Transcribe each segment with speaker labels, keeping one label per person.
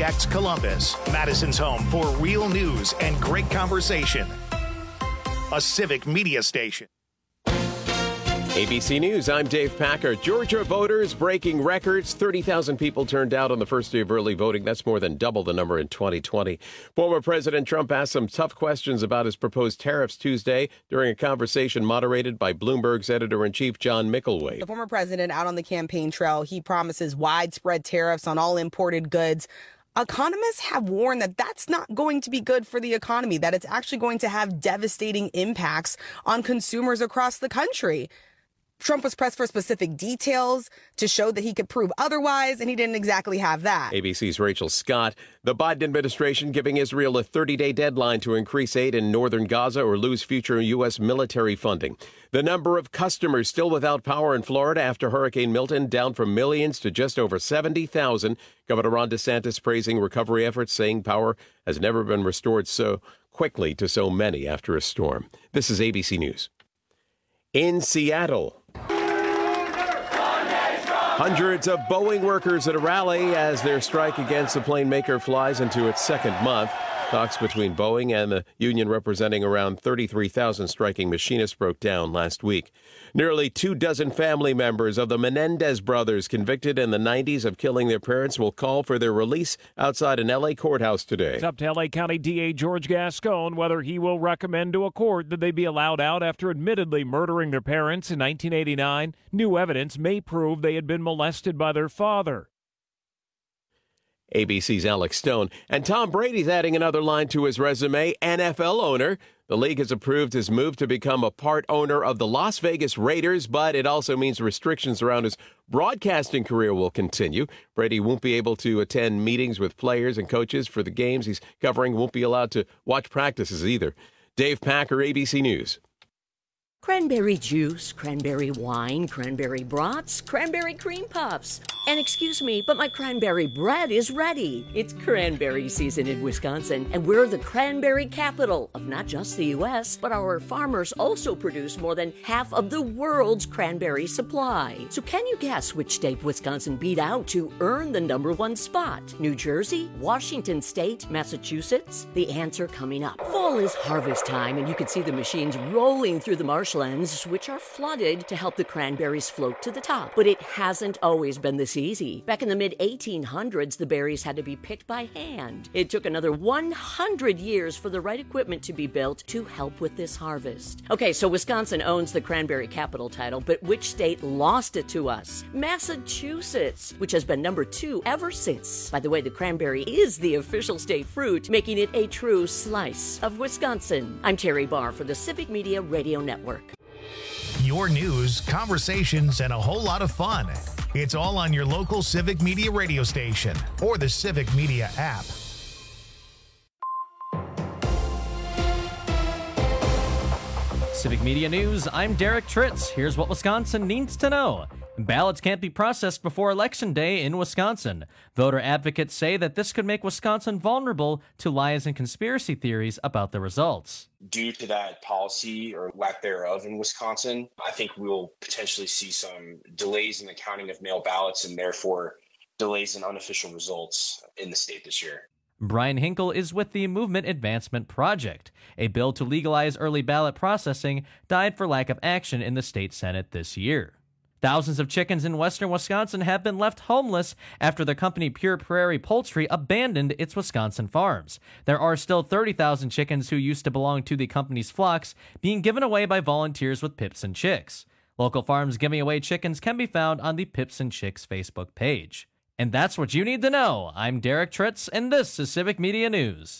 Speaker 1: KXNX Columbus, Madison's home for real news and great conversation. A civic media station.
Speaker 2: ABC News, I'm Dave Packer. Georgia voters breaking records. 30,000 people turned out on the first day of early voting. That's more than double the number in 2020. Former President Trump asked some tough questions about his proposed tariffs Tuesday during a conversation moderated by Bloomberg's editor-in-chief, John Mickelwait.
Speaker 3: The former president out on the campaign trail, he promises widespread tariffs on all imported goods. Economists have warned that that's not going to be good for the economy, that it's actually going to have devastating impacts on consumers across the country. Trump was pressed for specific details to show that he could prove otherwise, and he didn't exactly have that.
Speaker 2: ABC's Rachel Scott. The Biden administration giving Israel a 30-day deadline to increase aid in northern Gaza or lose future U.S. military funding. The number of customers still without power in Florida after Hurricane Milton down from millions to just over 70,000. Governor Ron DeSantis praising recovery efforts, saying power has never been restored so quickly to so many after a storm. This is ABC News. In Seattle, hundreds of Boeing workers at a rally as their strike against the plane maker flies into its second month. Talks between Boeing and the union representing around 33,000 striking machinists broke down last week. Nearly 24 family members of the Menendez brothers convicted in the 90s of killing their parents will call for their release outside an L.A. courthouse today.
Speaker 4: It's up to L.A. County DA George Gascon whether he will recommend to a court that they be allowed out after admittedly murdering their parents in 1989. New evidence may prove they had been molested by their father.
Speaker 2: ABC's Alex Stone. And Tom Brady's adding another line to his resume, NFL owner. The league has approved his move to become a part owner of the Las Vegas Raiders, but it also means restrictions around his broadcasting career will continue. Brady won't be able to attend meetings with players and coaches for the games he's covering, won't be allowed to watch practices either. Dave Packer, ABC News.
Speaker 5: Cranberry juice, cranberry wine, cranberry brats, cranberry cream puffs. And excuse me, but my cranberry bread is ready. It's cranberry season in Wisconsin, and we're the cranberry capital of not just the U.S., but our farmers also produce more than half of the world's cranberry supply. So can you guess which state Wisconsin beat out to earn the #1 spot? New Jersey, Washington State, Massachusetts? The answer coming up. Fall is harvest time, and you can see the machines rolling through the marshlands, which are flooded to help the cranberries float to the top. But it hasn't always been this easy. Back in the mid-1800s, the berries had to be picked by hand. It took another 100 years for the right equipment to be built to help with this harvest. Okay, so Wisconsin owns the cranberry capital title, but which state lost it to us? Massachusetts, which has been #2 ever since. By the way, the cranberry is the official state fruit, making it a true slice of Wisconsin. I'm Terry Barr for the Civic Media Radio Network.
Speaker 1: Your news, conversations, and a whole lot of fun. It's all on your local Civic Media radio station or the Civic Media app.
Speaker 6: Civic Media News, I'm Derek Tritz. Here's what Wisconsin needs to know. Ballots can't be processed before Election Day in Wisconsin. Voter advocates say that this could make Wisconsin vulnerable to lies and conspiracy theories about the results.
Speaker 7: Due to that policy or lack thereof in Wisconsin, I think we will potentially see some delays in the counting of mail ballots and therefore delays in unofficial results in the state this year.
Speaker 6: Brian Hinkle is with the Movement Advancement Project. A bill to legalize early ballot processing died for lack of action in the state Senate this year. Thousands of chickens in western Wisconsin have been left homeless after the company Pure Prairie Poultry abandoned its Wisconsin farms. There are still 30,000 chickens who used to belong to the company's flocks being given away by volunteers with Pips and Chicks. Local farms giving away chickens can be found on the Pips and Chicks Facebook page. And that's what you need to know. I'm Derek Tritz, and this is Civic Media News.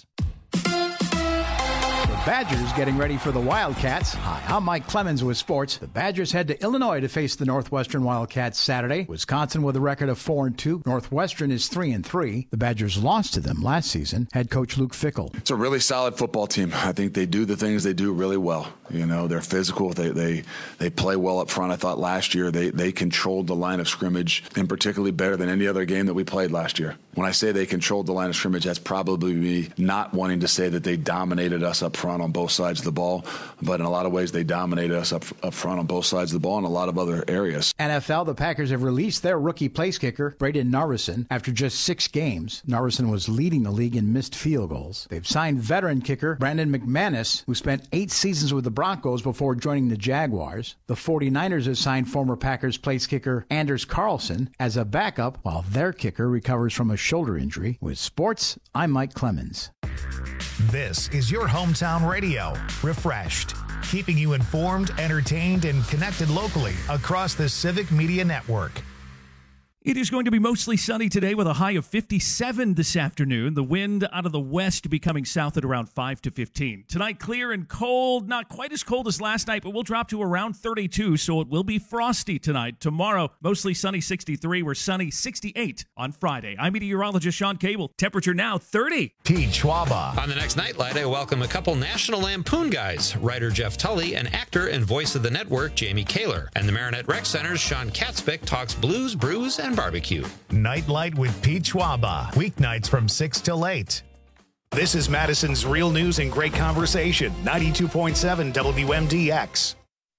Speaker 8: Badgers getting ready for the Wildcats. Hi, I'm Mike Clemens with sports. The Badgers head to Illinois to face the Northwestern Wildcats Saturday. Wisconsin with a record of 4-2. Northwestern is 3-3. The Badgers lost to them last season. Head coach Luke Fickell.
Speaker 9: It's a really solid football team. I think they do the things they do really well. You know, they're physical. They play well up front. I thought last year they controlled the line of scrimmage, and particularly better than any other game that we played last year. When I say they controlled the line of scrimmage, that's probably me not wanting to say that they dominated us up front on both sides of the ball, but in a lot of ways they dominated us up front on both sides of the ball in a lot of other areas.
Speaker 8: NFL, the Packers have released their rookie place kicker, Braden Narveson, after just 6 games. Narveson was leading the league in missed field goals. They've signed veteran kicker Brandon McManus, who spent 8 seasons with the Broncos before joining the Jaguars. The 49ers have signed former Packers place kicker Anders Carlson as a backup while their kicker recovers from a shoulder injury. With sports, I'm Mike Clemens.
Speaker 1: This is your hometown radio, Refreshed, keeping you informed, entertained, and connected locally across the Civic Media Network.
Speaker 10: It is going to be mostly sunny today with a high of 57 this afternoon. The wind out of the west becoming south at around 5 to 15. Tonight, clear and cold. Not quite as cold as last night, but we'll drop to around 32, so it will be frosty tonight. Tomorrow, mostly sunny 63. We're sunny 68 on Friday. I'm meteorologist Sean Cable. Temperature now 30.
Speaker 1: Pete Schwaba.
Speaker 11: On the next Nightlight, I welcome a couple National Lampoon guys, writer Jeff Tully and actor and voice of the network Jamie Kaler. And the Marinette Rec Center's Sean Katzbeck talks blues, brews, and barbecue.
Speaker 1: Nightlight with Pete Schwaba. Weeknights from 6 till 8. This is Madison's Real News and Great Conversation. 92.7 WMDX.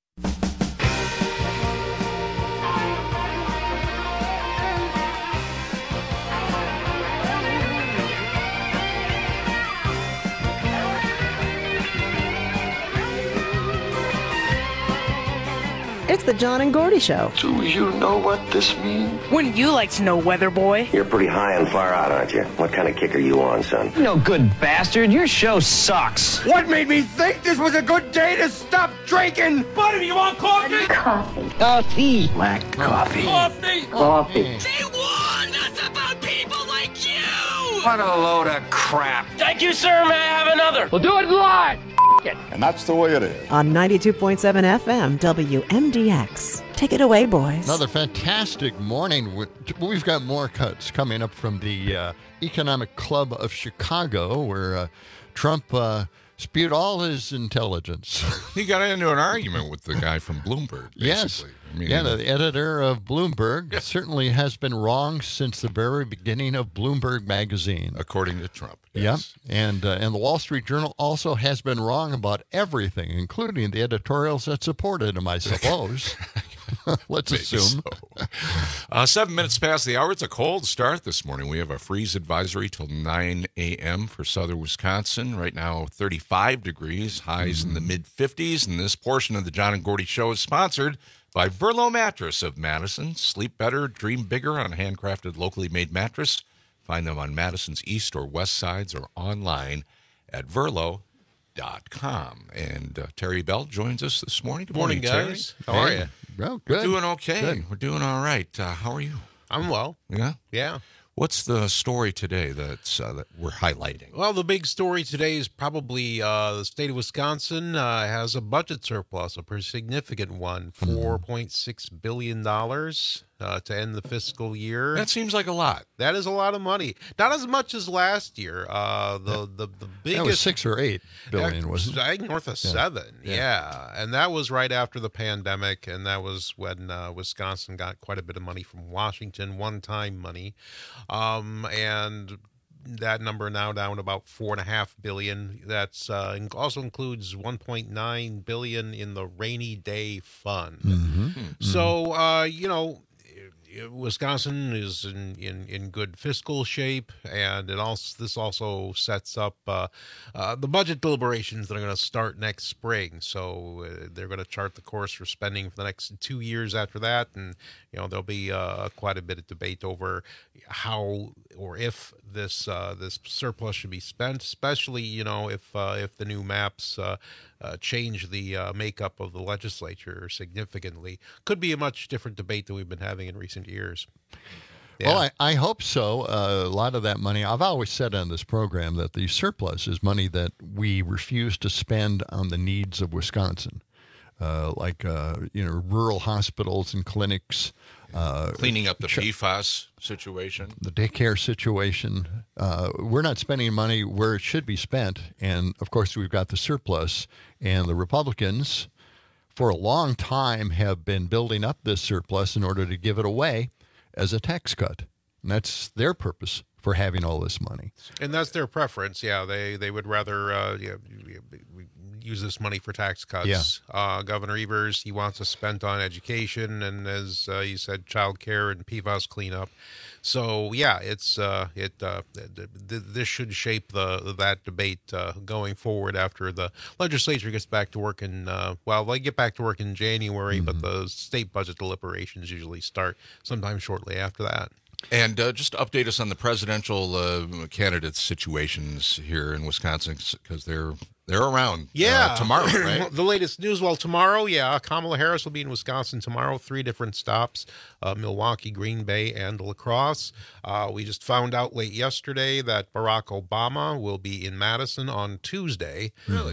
Speaker 12: It's the John and Gordy Show.
Speaker 13: Do you know what this means?
Speaker 14: Wouldn't you like to know, Weather Boy?
Speaker 15: You're pretty high and far out, aren't you? What kind of kick are you on, son?
Speaker 14: No good bastard. Your show sucks.
Speaker 16: What made me think this was a good day to stop drinking?
Speaker 14: Buddy, you want coffee?
Speaker 15: Coffee.
Speaker 14: Coffee.
Speaker 15: Black coffee.
Speaker 14: Coffee.
Speaker 15: Coffee.
Speaker 14: They warned us about people like you.
Speaker 16: What a load of crap.
Speaker 14: Thank you, sir. May I have another?
Speaker 16: We'll do it live.
Speaker 13: And that's the way it is.
Speaker 12: On 92.7 FM, WMDX. Take it away, boys.
Speaker 17: Another fantastic morning. We've got more cuts coming up from the Economic Club of Chicago, where Trump spewed all his intelligence.
Speaker 18: He got into an argument with the guy from Bloomberg, basically.
Speaker 17: Yes.
Speaker 18: I mean,
Speaker 17: the editor of Bloomberg certainly has been wrong since the very beginning of Bloomberg magazine.
Speaker 18: According to Trump.
Speaker 17: Yes. Yep. And the Wall Street Journal also has been wrong about everything, including the editorials that supported him, I suppose. Let's assume.
Speaker 18: So. 7 minutes past the hour. It's a cold start this morning. We have a freeze advisory till 9 a.m. for southern Wisconsin. Right now, 35 degrees, highs in the mid-50s. And this portion of the John and Gordy Show is sponsored by Verlo Mattress of Madison. Sleep better, dream bigger on a handcrafted, locally made mattress. Find them on Madison's east or west sides or online at Verlo.com. And Terry Bell joins us this morning. Good morning,
Speaker 19: guys.
Speaker 18: Terry. How are you?
Speaker 17: Well, good.
Speaker 18: We're doing okay.
Speaker 17: Good.
Speaker 18: We're doing all right. How are you?
Speaker 19: I'm well.
Speaker 18: Yeah?
Speaker 19: Yeah.
Speaker 18: What's the story today that we're highlighting?
Speaker 19: Well, the big story today is probably the state of Wisconsin has a budget surplus, a pretty significant one, $4.6 billion to end the fiscal year.
Speaker 18: That seems like a lot.
Speaker 19: That is a lot of money. Not as much as last year. The biggest,
Speaker 17: that was 6 or 8 billion, wasn't it?
Speaker 19: I think north of 7. Yeah. And that was right after the pandemic, and that was when Wisconsin got quite a bit of money from Washington, one-time money. And that number now down to about $4.5 billion. That's also includes $1.9 billion in the rainy day fund. So Wisconsin is in good fiscal shape, and this also sets up the budget deliberations that are going to start next spring. So they're going to chart the course for spending for the next 2 years after that, and there'll be quite a bit of debate over how or if this surplus should be spent, especially if the new maps change the makeup of the legislature significantly. Could be a much different debate than we've been having in recent years. Yeah.
Speaker 17: Well, I hope so. A lot of that money, I've always said on this program that the surplus is money that we refuse to spend on the needs of Wisconsin, like rural hospitals and clinics.
Speaker 18: Cleaning up the PFAS situation.
Speaker 17: The daycare situation. We're not spending money where it should be spent. And, of course, we've got the surplus. And the Republicans, for a long time, have been building up this surplus in order to give it away as a tax cut. And that's their purpose for having all this money.
Speaker 19: And that's their preference. Yeah, they would rather use this money for tax cuts. Yeah. Governor Evers, he wants it spent on education and, as you said, child care and PFAS cleanup. So yeah, this should shape that debate going forward after the legislature gets back to work in they get back to work in January, but the state budget deliberations usually start sometime shortly after that.
Speaker 18: And just update us on the presidential candidates' situations here in Wisconsin, because they're around tomorrow, right?
Speaker 19: The latest news, tomorrow, Kamala Harris will be in Wisconsin tomorrow, 3 different stops, Milwaukee, Green Bay, and La Crosse. We just found out late yesterday that Barack Obama will be in Madison on Tuesday.
Speaker 18: Really?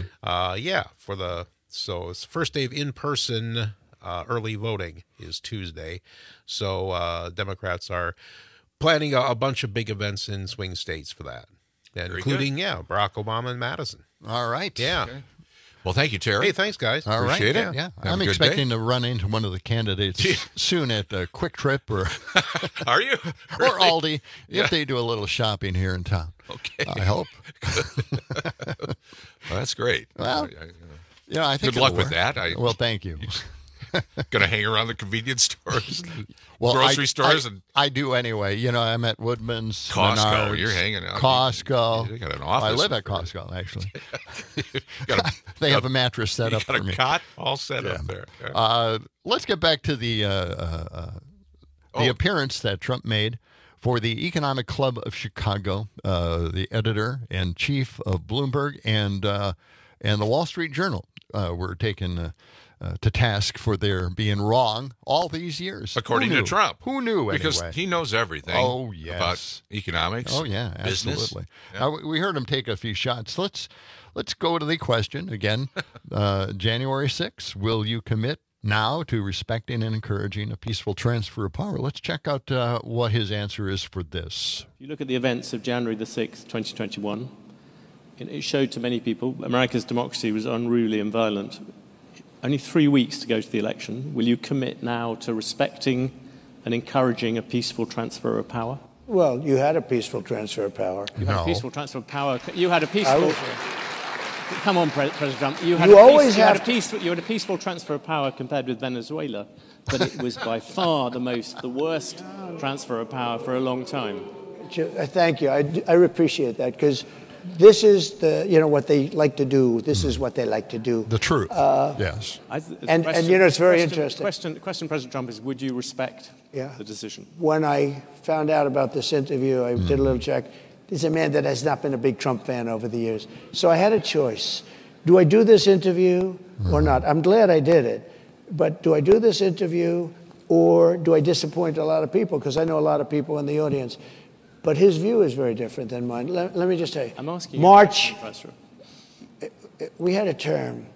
Speaker 19: So it's the first day of in-person early voting is Tuesday. So Democrats are planning a bunch of big events in swing states for that, including Barack Obama in Madison.
Speaker 17: All right.
Speaker 19: Yeah.
Speaker 18: Okay. Well, thank you, Terry.
Speaker 19: Hey, thanks, guys.
Speaker 17: All
Speaker 18: Appreciate
Speaker 17: right.
Speaker 18: it.
Speaker 17: Yeah.
Speaker 18: Have
Speaker 17: I'm
Speaker 18: a good
Speaker 17: expecting
Speaker 18: day.
Speaker 17: to run into one of the candidates soon at Quick Trip or
Speaker 18: Are you?
Speaker 17: or Aldi if they do a little shopping here in town.
Speaker 18: Okay.
Speaker 17: I hope.
Speaker 18: Well, that's great.
Speaker 17: Well, I think
Speaker 18: good luck with that.
Speaker 17: Well, thank you.
Speaker 18: Going to hang around the convenience stores,
Speaker 17: well,
Speaker 18: grocery stores,
Speaker 17: I do anyway. I'm at Woodman's,
Speaker 18: Costco.
Speaker 17: Menards,
Speaker 18: You're hanging out.
Speaker 17: Costco.
Speaker 18: You got an office.
Speaker 17: I live at Costco, actually.
Speaker 18: They
Speaker 17: have a mattress set up for me.
Speaker 18: Got a cot all set up there. Yeah.
Speaker 17: Let's get back to the appearance that Trump made for the Economic Club of Chicago, the editor and chief of Bloomberg and the Wall Street Journal were taken to task for their being wrong all these years.
Speaker 18: According to Trump.
Speaker 17: Who knew,
Speaker 18: Because
Speaker 17: anyway?
Speaker 18: he knows everything about economics, business.
Speaker 17: Absolutely. Now, we heard him take a few shots. Let's go to the question again. January 6th, will you commit now to respecting and encouraging a peaceful transfer of power? Let's check out what his answer is for this.
Speaker 20: If you look at the events of January the 6th, 2021, it showed to many people America's democracy was unruly and violent. Only 3 weeks to go to the election. Will you commit now to respecting and encouraging a peaceful transfer of power?
Speaker 21: Well, you had a peaceful transfer of power.
Speaker 20: You had a peaceful transfer of power. You had a peaceful... Come on, President Trump. You had a peaceful transfer of power compared with Venezuela, but it was by far the worst transfer of power for a long time.
Speaker 21: Thank you. I appreciate that, because this is what they like to do. This is what they like to do.
Speaker 17: The truth. Yes.
Speaker 21: It's very interesting.
Speaker 20: The question, President Trump, is would you respect the decision?
Speaker 21: When I found out about this interview, I did a little check. This is a man that has not been a big Trump fan over the years. So I had a choice. Do I do this interview or not? I'm glad I did it. But do I do this interview or do I disappoint a lot of people? Because I know a lot of people in the audience. But his view is very different than mine. Let me just tell you.
Speaker 20: I'm asking
Speaker 21: March,
Speaker 20: you,
Speaker 21: we had a term,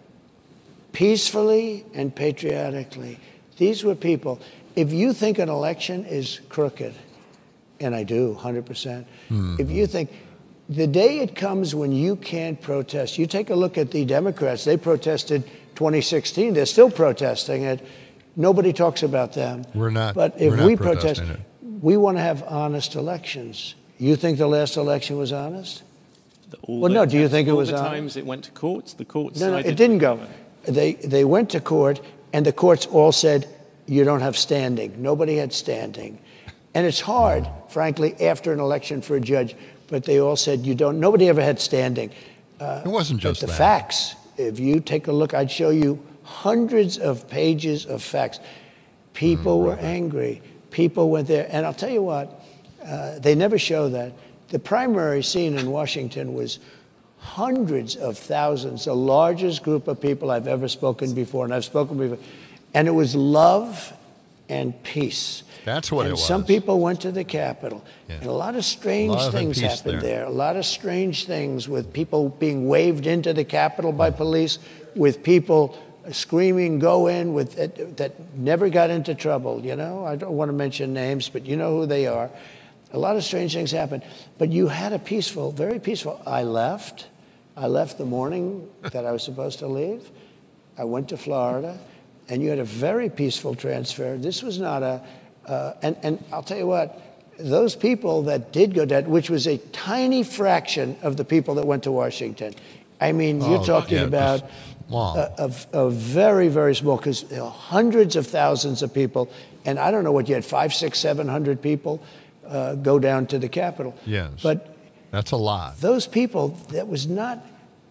Speaker 21: peacefully and patriotically. These were people. If you think an election is crooked, and I do, 100%, if you think the day it comes when you can't protest, you take a look at the Democrats. They protested 2016. They're still protesting it. Nobody talks about them.
Speaker 17: We're not.
Speaker 21: But if we protest, we want to have honest elections. You think the last election was honest? No. Do you think it was honest?
Speaker 20: All the times it went to courts, the courts
Speaker 21: No, it didn't go. They went to court, and the courts all said, you don't have standing. Nobody had standing. And it's hard, frankly, after an election for a judge, but they all said you don't. Nobody ever had standing.
Speaker 17: It wasn't just
Speaker 21: the
Speaker 17: that.
Speaker 21: Facts. If you take a look, I'd show you hundreds of pages of facts. People were angry. People went there. And I'll tell you what, they never show that. The primary scene in Washington was hundreds of thousands, the largest group of people I've ever spoken before, and I've spoken before. And it was love and peace.
Speaker 17: That's what it was.
Speaker 21: Some people went to the Capitol, and a lot of strange things happened there. A lot of strange things with people being waved into the Capitol by police, with people screaming, go in, that never got into trouble, I don't want to mention names, but you know who they are. A lot of strange things happened. But you had a peaceful, very peaceful. I left the morning that I was supposed to leave. I went to Florida, and you had a very peaceful transfer. This was not and I'll tell you what, those people that did go down, which was a tiny fraction of the people that went to Washington. I mean, you're talking about a very, very small, because hundreds of thousands of people, and I don't know what you had, 500, 600, 700 people go down to the Capitol.
Speaker 17: Yes,
Speaker 21: but
Speaker 17: that's a lot.
Speaker 21: Those people, that was not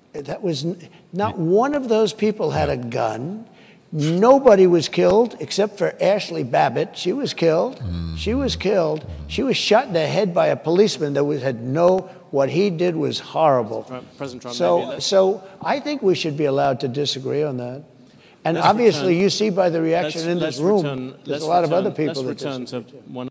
Speaker 21: one of those people had a gun. Nobody was killed except for Ashley Babbitt. She was killed. She was killed. She was shot in the head by a policeman that what he did was horrible.
Speaker 20: President Trump.
Speaker 21: So I think we should be allowed to disagree on that. And obviously, you see by the reaction in this room, there's a lot of other people that disagree.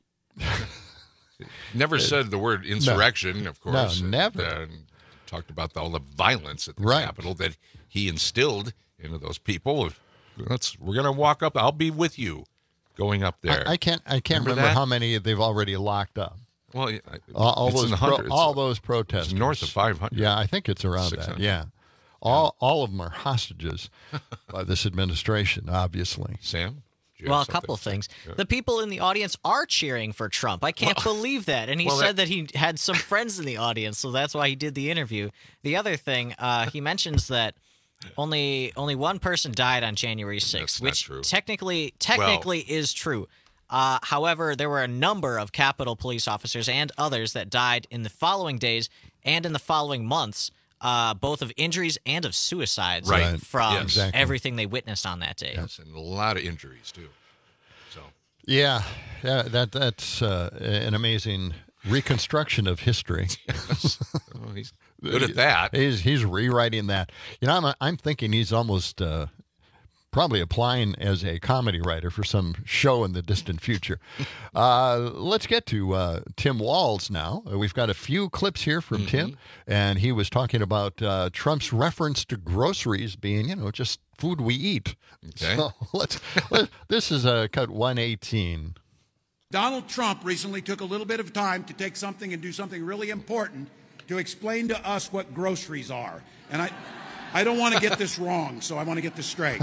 Speaker 18: Never said the word insurrection, of course.
Speaker 17: No, never.
Speaker 18: Talked about all the violence at the Capitol that he instilled into those people. We're going to walk up. I'll be with you going up there.
Speaker 17: I can't remember how many they've already locked up.
Speaker 18: Well,
Speaker 17: all
Speaker 18: it's
Speaker 17: those
Speaker 18: in the hundreds.
Speaker 17: all those protesters.
Speaker 18: It's north of 500.
Speaker 17: Yeah, I think it's around 600. That. Yeah. All of them are hostages by this administration, obviously.
Speaker 18: Sam?
Speaker 3: Well, a couple of things. Yeah. The people in the audience are cheering for Trump. I can't believe that. And he said that he had some friends in the audience, so that's why he did the interview. The other thing, he mentions that only one person died on January 6th, which technically is true. However, there were a number of Capitol police officers and others that died in the following days and in the following months, both of injuries and of suicides from everything they witnessed on that day.
Speaker 18: Yes, and a lot of injuries, too. So
Speaker 17: Yeah, that's an amazing reconstruction of history.
Speaker 18: Yes. Oh, he's good at that.
Speaker 17: He's rewriting that. You know, I'm thinking he's almost probably applying as a comedy writer for some show in the distant future. Let's get to Tim Walz now. We've got a few clips here from Tim, and he was talking about Trump's reference to groceries being, just food we eat.
Speaker 18: Okay.
Speaker 17: So this is cut 118.
Speaker 22: Donald Trump recently took a little bit of time to take something and do something really important to explain to us what groceries are. And I don't want to get this wrong, so I want to get this straight.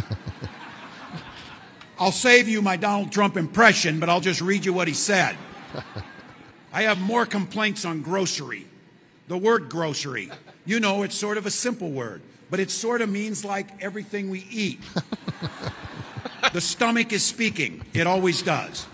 Speaker 22: I'll save you my Donald Trump impression, but I'll just read you what he said. I have more complaints on grocery. The word grocery. It's sort of a simple word, but it sort of means like everything we eat. The stomach is speaking. It always does.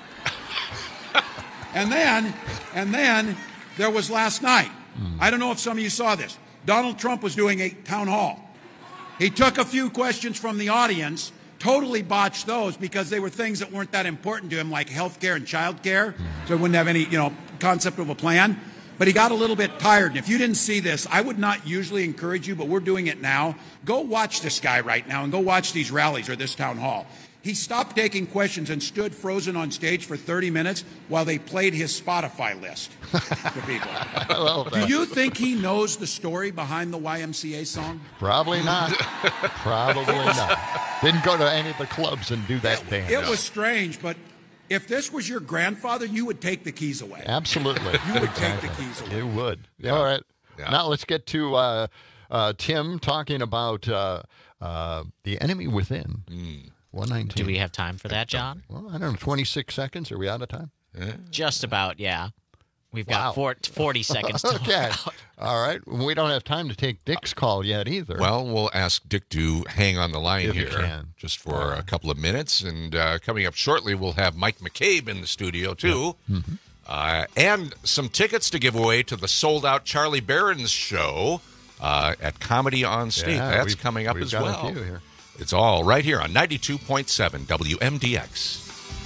Speaker 22: And then there was last night. I don't know if some of you saw this. Donald Trump was doing a town hall. He took a few questions from the audience, totally botched those because they were things that weren't that important to him, like health care and child care, so he wouldn't have any, concept of a plan. But he got a little bit tired. And if you didn't see this, I would not usually encourage you, but we're doing it now. Go watch this guy right now and go watch these rallies or this town hall. He stopped taking questions and stood frozen on stage for 30 minutes while they played his Spotify list to people. Do you think he knows the story behind the YMCA song?
Speaker 17: Probably not. Probably not. Didn't go to any of the clubs and do that dance.
Speaker 22: It was strange, but if this was your grandfather, you would take the keys away.
Speaker 17: Absolutely.
Speaker 22: You would take the keys away.
Speaker 17: You would. Yeah. All right. Yeah. Now let's get to Tim talking about the enemy within. 119.
Speaker 3: Do we have time for that, John?
Speaker 17: Well, I don't know, 26 seconds? Are we out of time?
Speaker 3: Just about, yeah. We've got 40 seconds to
Speaker 17: Okay. All right. We don't have time to take Dick's call yet either.
Speaker 18: Well, we'll ask Dick to hang on the line
Speaker 17: if
Speaker 18: here
Speaker 17: you can.
Speaker 18: Just for a couple of minutes. And coming up shortly, we'll have Mike McCabe in the studio, too. Yeah. And some tickets to give away to the sold-out Charlie Barron's show at Comedy on State.
Speaker 17: Yeah,
Speaker 18: That's coming up as well.
Speaker 17: We've got a few here.
Speaker 18: It's all right here on 92.7 WMDX.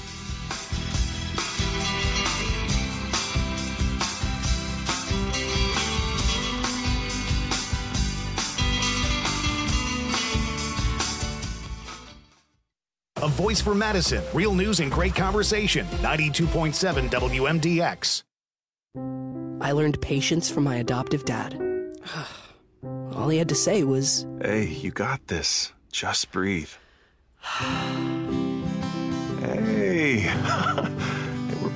Speaker 1: A voice for Madison. Real news and great conversation. 92.7 WMDX.
Speaker 23: I learned patience from my adoptive dad. All he had to say was,
Speaker 24: "Hey, you got this. Just breathe." Hey, we're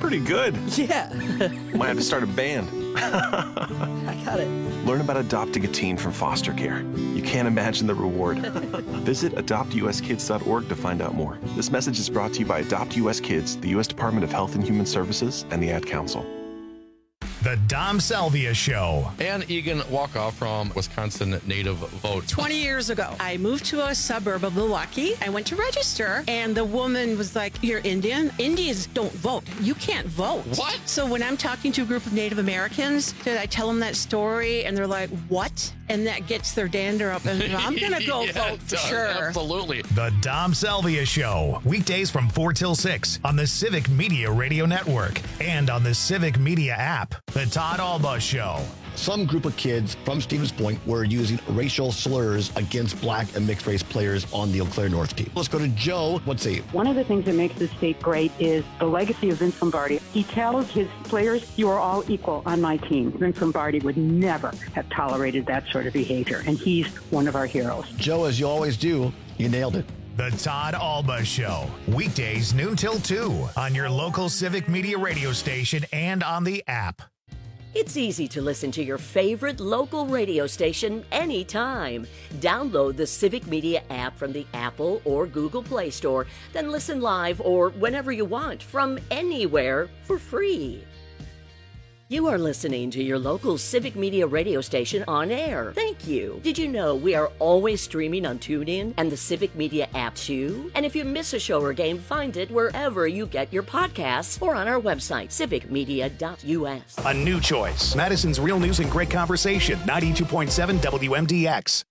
Speaker 24: pretty good.
Speaker 23: Yeah.
Speaker 24: Might have to start a band.
Speaker 23: I got it.
Speaker 24: Learn about adopting a teen from foster care. You can't imagine the reward. Visit adoptuskids.org to find out more. This message is brought to you by Adopt US Kids, the U.S. Department of Health and Human Services, and the Ad Council.
Speaker 1: The Dom Salvia Show.
Speaker 2: Ann Egan Walkoff from Wisconsin Native Vote.
Speaker 4: 20 years ago, I moved to a suburb of Milwaukee. I went to register, and the woman was like, "You're Indian? Indians don't vote. You can't vote."
Speaker 2: What?
Speaker 4: So when I'm talking to a group of Native Americans, I tell them that story, and they're like, "What?" And that gets their dander up, and I'm going to go vote for sure.
Speaker 2: Absolutely.
Speaker 1: The Dom Salvia Show. Weekdays from 4 till 6 on the Civic Media Radio Network and on the Civic Media app. The Todd Alba Show.
Speaker 5: Some group of kids from Stevens Point were using racial slurs against black and mixed race players on the Eau Claire North team. Let's go to Joe. What's he?
Speaker 7: One of the things that makes this state great is the legacy of Vince Lombardi. He tells his players, "You are all equal on my team." Vince Lombardi would never have tolerated that sort of behavior, and he's one of our heroes.
Speaker 5: Joe, as you always do, you nailed it.
Speaker 1: The Todd Alba Show. Weekdays noon till 2 on your local Civic Media radio station and on the app.
Speaker 25: It's easy to listen to your favorite local radio station anytime. Download the Civic Media app from the Apple or Google Play Store, then listen live or whenever you want from anywhere for free. You are listening to your local Civic Media radio station on air. Thank you. Did you know we are always streaming on TuneIn and the Civic Media app too? And if you miss a show or game, find it wherever you get your podcasts or on our website, civicmedia.us.
Speaker 1: A new choice. Madison's Real News and Great Conversation. 92.7 WMDX.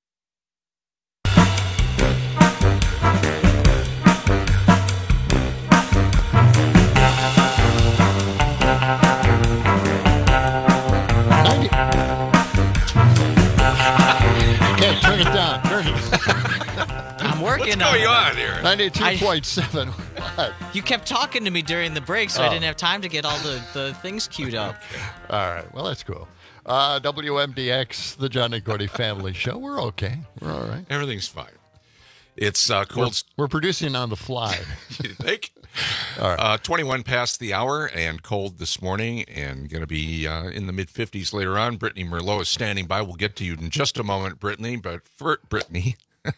Speaker 17: Okay, turn it down.
Speaker 3: I'm working
Speaker 18: What's going on here?
Speaker 17: 92.7.
Speaker 3: You kept talking to me during the break, so I didn't have time to get all the things queued up.
Speaker 17: Okay. All right. Well, that's cool. WMDX, the John and Gordy Family Show. We're okay. We're all right.
Speaker 18: Everything's fine. It's cold.
Speaker 17: We're producing on the fly.
Speaker 18: You think?
Speaker 17: All right.
Speaker 18: 21 past the hour and cold this morning and going to be in the mid-50s later on. Brittany Merlot is standing by. We'll get to you in just a moment, Brittany. But for Brittany,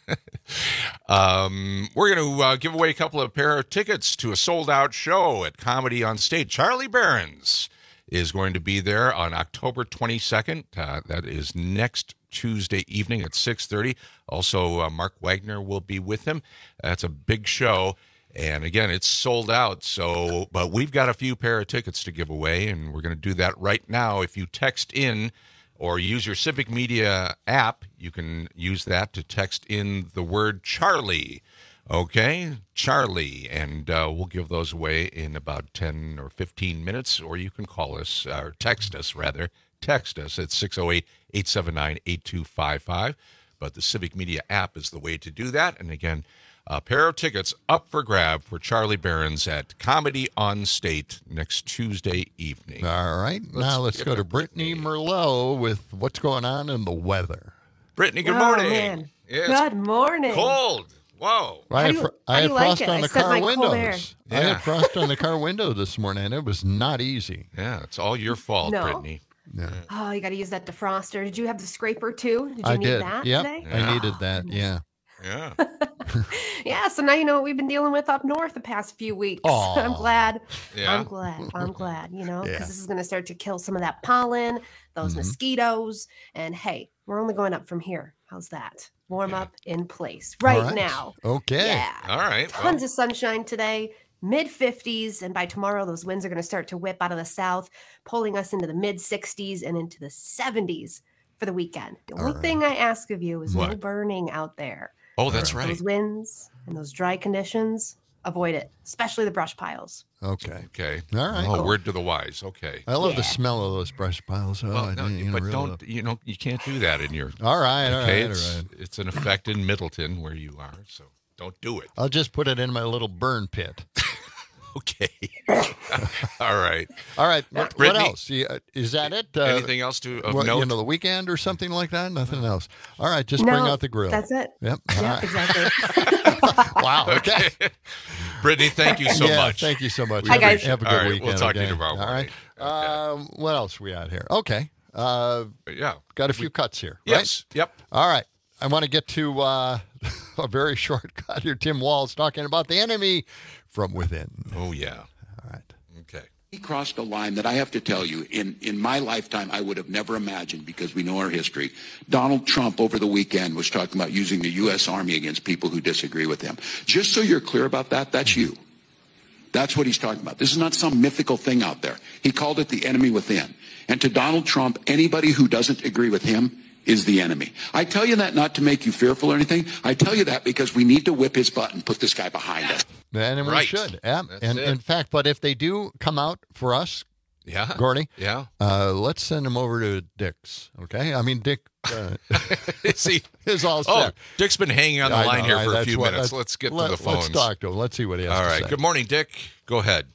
Speaker 18: we're going to give away a couple of pair of tickets to a sold-out show at Comedy on State. Charlie Berens is going to be there on October 22nd. That is next Tuesday evening at 6:30. Also, Mark Wagner will be with him. That's a big show. And again, it's sold out. So, but we've got a few pair of tickets to give away, and we're going to do that right now. If you text in or use your Civic Media app, you can use that to text in the word Charlie. Okay, Charlie, and we'll give those away in about 10 or 15 minutes, or you can call us, or text us, rather. Text us at 608-879-8255. But the Civic Media app is the way to do that. And again, a pair of tickets up for grab for Charlie Berens at Comedy on State next Tuesday evening.
Speaker 17: All right. Now let's go to Brittany Merlot with what's going on in the weather.
Speaker 18: Brittany, good morning.
Speaker 26: Man.
Speaker 18: Yeah,
Speaker 26: good morning.
Speaker 18: Cold. Whoa.
Speaker 17: I had frost on the car windows.
Speaker 18: Yeah.
Speaker 17: I had frost on the car window this morning, and it was not easy.
Speaker 18: Yeah, it's all your fault,
Speaker 26: No.
Speaker 18: Brittany.
Speaker 17: Yeah.
Speaker 26: Oh, you got to use that defroster. Did you have the scraper too? Did you
Speaker 17: I
Speaker 26: need
Speaker 17: did.
Speaker 26: that
Speaker 17: Yep.
Speaker 26: today?
Speaker 17: I needed that. Yeah.
Speaker 18: Yeah.
Speaker 26: Yeah, so now you know what we've been dealing with up north the past few weeks.
Speaker 17: Aw.
Speaker 26: I'm glad.
Speaker 18: Yeah.
Speaker 26: I'm glad, you know, because
Speaker 17: Yeah.
Speaker 26: this is going to start to kill some of that pollen, those mosquitoes. And hey, we're only going up from here. How's that? Warm up in place
Speaker 17: All
Speaker 26: right now.
Speaker 17: Okay.
Speaker 26: Yeah.
Speaker 18: All right.
Speaker 26: Tons of sunshine today, mid 50s. And by tomorrow, those winds are going to start to whip out of the south, pulling us into the mid 60s and into the 70s for the weekend. The only thing I ask of you is no
Speaker 18: What?
Speaker 26: burning out there.
Speaker 18: Oh, that's right.
Speaker 26: Those winds and those dry conditions, avoid it, especially the brush piles.
Speaker 17: Okay.
Speaker 18: Okay.
Speaker 17: All right.
Speaker 18: Oh, word to the wise. Okay.
Speaker 17: I love the smell of those brush piles. Oh,
Speaker 18: Well,
Speaker 17: I
Speaker 18: no,
Speaker 17: didn't even
Speaker 18: but
Speaker 17: realize.
Speaker 18: you can't do that in your.
Speaker 17: All right. All
Speaker 18: Okay,
Speaker 17: right.
Speaker 18: it's,
Speaker 17: All right.
Speaker 18: it's an effect in Middleton where you are, so don't do it.
Speaker 17: I'll just put it in my little burn pit.
Speaker 18: Okay. All right.
Speaker 17: All right. What
Speaker 18: Brittany,
Speaker 17: else? Is that it?
Speaker 18: anything else of
Speaker 17: what,
Speaker 18: note?
Speaker 17: You know, the weekend or something like that? Nothing else. All right. Just
Speaker 26: No,
Speaker 17: bring out the grill.
Speaker 26: That's it.
Speaker 17: Yep. All
Speaker 26: Yeah,
Speaker 17: right.
Speaker 26: exactly.
Speaker 17: Wow. Okay.
Speaker 18: Brittany, thank you so much.
Speaker 17: Thank you so much.
Speaker 26: Hi, guys.
Speaker 17: Have a good weekend.
Speaker 18: We'll talk to you
Speaker 17: again.
Speaker 18: tomorrow morning.
Speaker 17: All right. What else we got here? Okay. Got a few cuts here.
Speaker 18: Yes.
Speaker 17: Right? Yep. All right. I want to get to a very short cut here. Tim Walz talking about the enemy from within.
Speaker 18: Oh, yeah.
Speaker 17: All right.
Speaker 18: Okay.
Speaker 6: He crossed a line that I have to tell you, in my lifetime, I would have never imagined, because we know our history. Donald Trump over the weekend was talking about using the U.S. Army against people who disagree with him. Just so you're clear about that, that's you. That's what he's talking about. This is not some mythical thing out there. He called it the enemy within. And to Donald Trump, anybody who doesn't agree with him is the enemy. I tell you that not to make you fearful or anything. I tell you that because we need to whip his butt and put this guy behind us.
Speaker 17: And we should. Yeah. And in fact, but if they do come out for us, Gordy, let's send them over to Dick's. Okay? I mean, Dick is all set.
Speaker 18: Oh, Dick's been hanging on the line here for a few minutes. Let's get to the phones.
Speaker 17: Let's talk to him. Let's see what he has to say.
Speaker 18: All right. Good morning, Dick. Go ahead.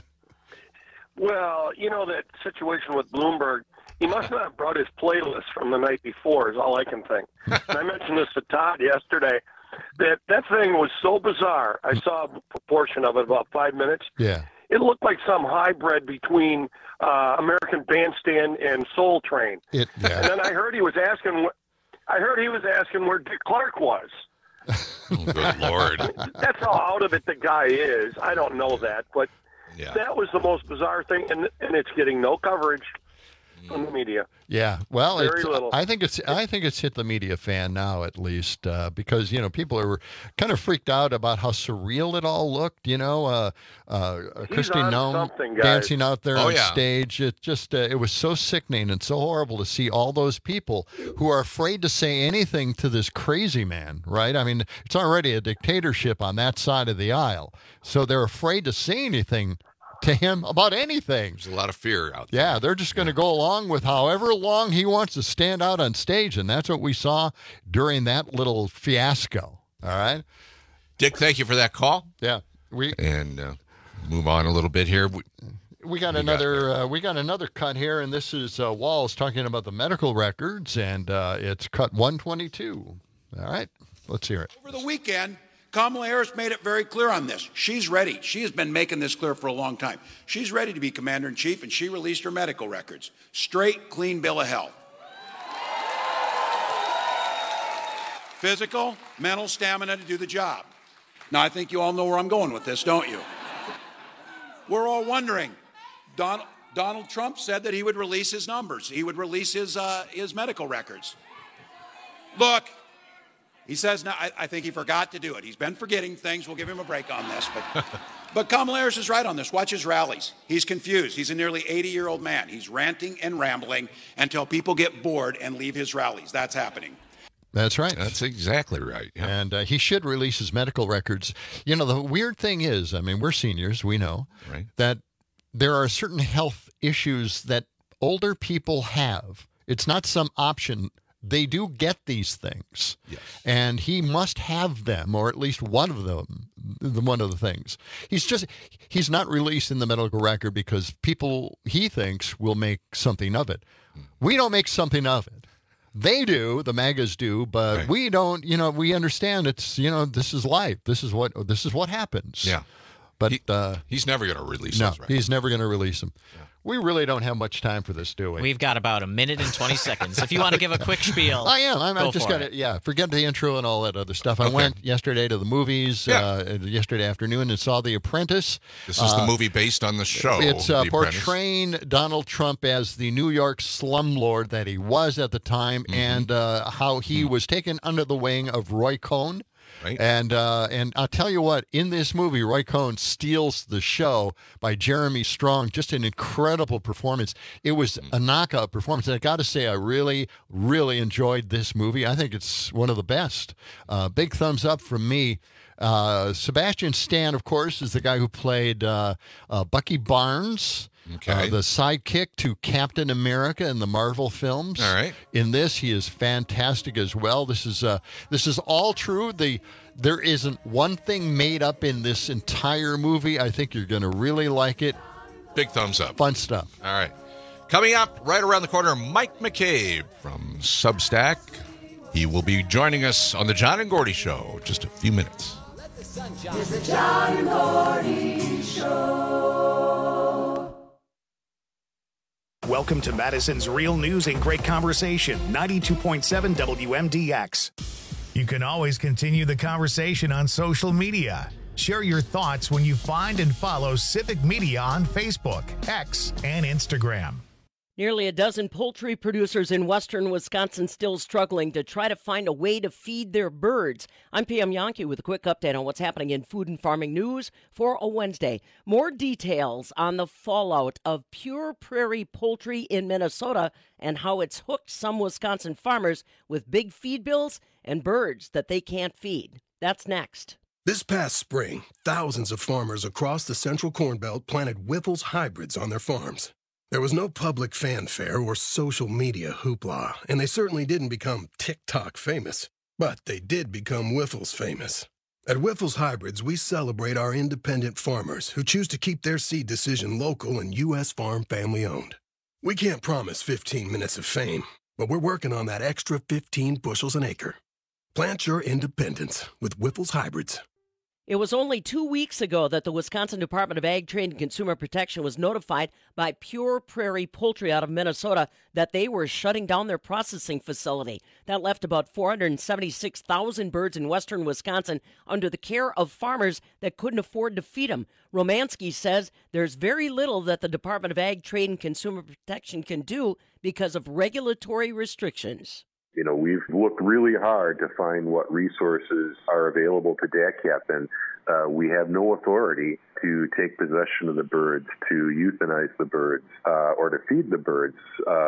Speaker 8: Well, you know that situation with Bloomberg, he must not have brought his playlist from the night before is all I can think. And I mentioned this to Todd yesterday, that thing was so bizarre. I saw a proportion of it, about 5 minutes.
Speaker 17: Yeah.
Speaker 8: It looked like some hybrid between American Bandstand and Soul Train. And then I heard he was asking where Dick Clark was.
Speaker 18: Oh, good Lord.
Speaker 8: That's how out of it the guy is. I don't know that, but that was the most bizarre thing, and it's getting no coverage from the media.
Speaker 17: Yeah, well,
Speaker 8: Very little.
Speaker 17: I think it's hit the media fan now, at least, because people are kind of freaked out about how surreal it all looked. Christy Nome dancing out there on stage. It just it was so sickening and so horrible to see all those people who are afraid to say anything to this crazy man. Right? I mean, it's already a dictatorship on that side of the aisle, so they're afraid to say anything to him about anything.
Speaker 18: There's a lot of fear out there.
Speaker 17: Yeah, they're just going to go along with however long he wants to stand out on stage, and that's what we saw during that little fiasco. All right,
Speaker 18: Dick, thank you for that call.
Speaker 17: Yeah,
Speaker 18: and move on a little bit here.
Speaker 17: We got another cut here, and this is Walz talking about the medical records, and it's cut 122. All right, let's hear it.
Speaker 22: Over the weekend, Kamala Harris made it very clear on this. She's ready. She has been making this clear for a long time. She's ready to be commander-in-chief, and she released her medical records. Straight, clean bill of health. Physical, mental stamina to do the job. Now, I think you all know where I'm going with this, don't you? We're all wondering. Donald Trump said that he would release his numbers. He would release his medical records. Look. He says now, I think he forgot to do it. He's been forgetting things. We'll give him a break on this. But Kamala Harris is right on this. Watch his rallies. He's confused. He's a nearly 80-year-old man. He's ranting and rambling until people get bored and leave his rallies. That's happening.
Speaker 17: That's right.
Speaker 18: That's exactly right. Yeah.
Speaker 17: And he should release his medical records. The weird thing is, I mean, we're seniors. We know that there are certain health issues that older people have. It's not some option. They do get these things, and he must have them, or at least one of them, one of the things. He's not releasing the medical record because people, he thinks, will make something of it. We don't make something of it. They do, the MAGAs do, but we don't, we understand it's, this is life. This is what happens.
Speaker 18: Yeah.
Speaker 17: But
Speaker 18: he's never going to release
Speaker 17: those
Speaker 18: records.
Speaker 17: He's never going to release them. Yeah. We really don't have much time for this, do we?
Speaker 3: We've got about a minute and 20 seconds. If you want to give a quick spiel,
Speaker 17: I am. I'm just going to, forget the intro and all that other stuff. I went yesterday to the movies, yesterday afternoon, and saw The Apprentice.
Speaker 18: This is the movie based on the show.
Speaker 17: It's portraying Donald Trump as the New York slumlord that he was at the time, and how he was taken under the wing of Roy Cohn. Right. And I'll tell you what, in this movie, Roy Cohn steals the show by Jeremy Strong. Just an incredible performance. It was a knockout performance. And I got to say, I really, really enjoyed this movie. I think it's one of the best. Big thumbs up from me. Sebastian Stan, of course, is the guy who played Bucky Barnes.
Speaker 18: Okay.
Speaker 17: The sidekick to Captain America in the Marvel films.
Speaker 18: All right.
Speaker 17: In this, he is fantastic as well. This is all true. There isn't one thing made up in this entire movie. I think you're going to really like it.
Speaker 18: Big thumbs up.
Speaker 17: Fun stuff.
Speaker 18: All right. Coming up right around the corner, Mike McCabe from Substack. He will be joining us on the John and Gordy Show in just a few minutes.
Speaker 9: It's the John Cordy Show.
Speaker 1: Welcome to Madison's Real News and Great Conversation, 92.7 WMDX. You can always continue the conversation on social media. Share your thoughts when you find and follow Civic Media on Facebook, X, and Instagram.
Speaker 10: Nearly a dozen poultry producers in western Wisconsin still struggling to try to find a way to feed their birds. I'm Pam Yankee with a quick update on what's happening in food and farming news for a Wednesday. More details on the fallout of Pure Prairie Poultry in Minnesota and how it's hooked some Wisconsin farmers with big feed bills and birds that they can't feed. That's next.
Speaker 11: This past spring, thousands of farmers across the Central Corn Belt planted Wyffels hybrids on their farms. There was no public fanfare or social media hoopla, and they certainly didn't become TikTok famous. But they did become Wyffels famous. At Wyffels Hybrids, we celebrate our independent farmers who choose to keep their seed decision local and U.S. farm family-owned. We can't promise 15 minutes of fame, but we're working on that extra 15 bushels an acre. Plant your independence with Wyffels Hybrids.
Speaker 10: It was only 2 weeks ago that the Wisconsin Department of Ag, Trade, and Consumer Protection was notified by Pure Prairie Poultry out of Minnesota that they were shutting down their processing facility. That left about 476,000 birds in western Wisconsin under the care of farmers that couldn't afford to feed them. Romansky says there's very little that the Department of Ag, Trade, and Consumer Protection can do because of regulatory restrictions.
Speaker 14: You know, we've looked really hard to find what resources are available to DACAP, and we have no authority to take possession of the birds, to euthanize the birds, or to feed the birds,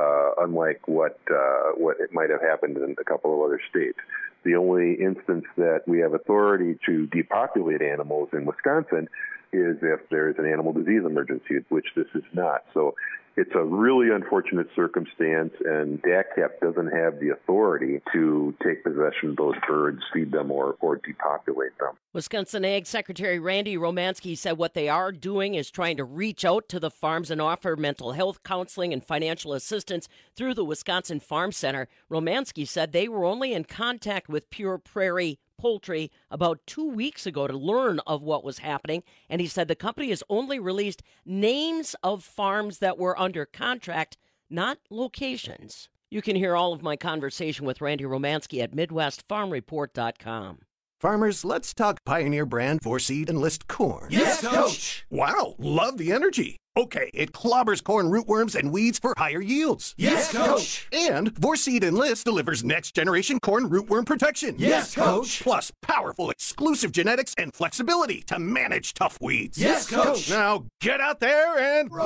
Speaker 14: unlike what it might have happened in a couple of other states. The only instance that we have authority to depopulate animals in Wisconsin is if there's an animal disease emergency, which this is not. So it's a really unfortunate circumstance, and DACAP doesn't have the authority to take possession of those birds, feed them, or depopulate them.
Speaker 10: Wisconsin Ag Secretary Randy Romansky said what they are doing is trying to reach out to the farms and offer mental health counseling and financial assistance through the Wisconsin Farm Center. Romansky said they were only in contact with Pure Prairie Poultry about 2 weeks ago to learn of what was happening, and he said the company has only released names of farms that were under contract, not locations. You can hear all of my conversation with Randy Romansky at MidwestFarmReport.com.
Speaker 15: Farmers, let's talk Pioneer brand 4-seed Enlist corn.
Speaker 16: Yes, Coach!
Speaker 15: Wow, love the energy. Okay, it clobbers corn rootworms and weeds for higher yields.
Speaker 16: Yes, Coach!
Speaker 15: And 4-seed Enlist delivers next-generation corn rootworm protection.
Speaker 16: Yes, Coach!
Speaker 15: Plus powerful exclusive genetics and flexibility to manage tough weeds.
Speaker 16: Yes, Coach!
Speaker 15: Now get out there and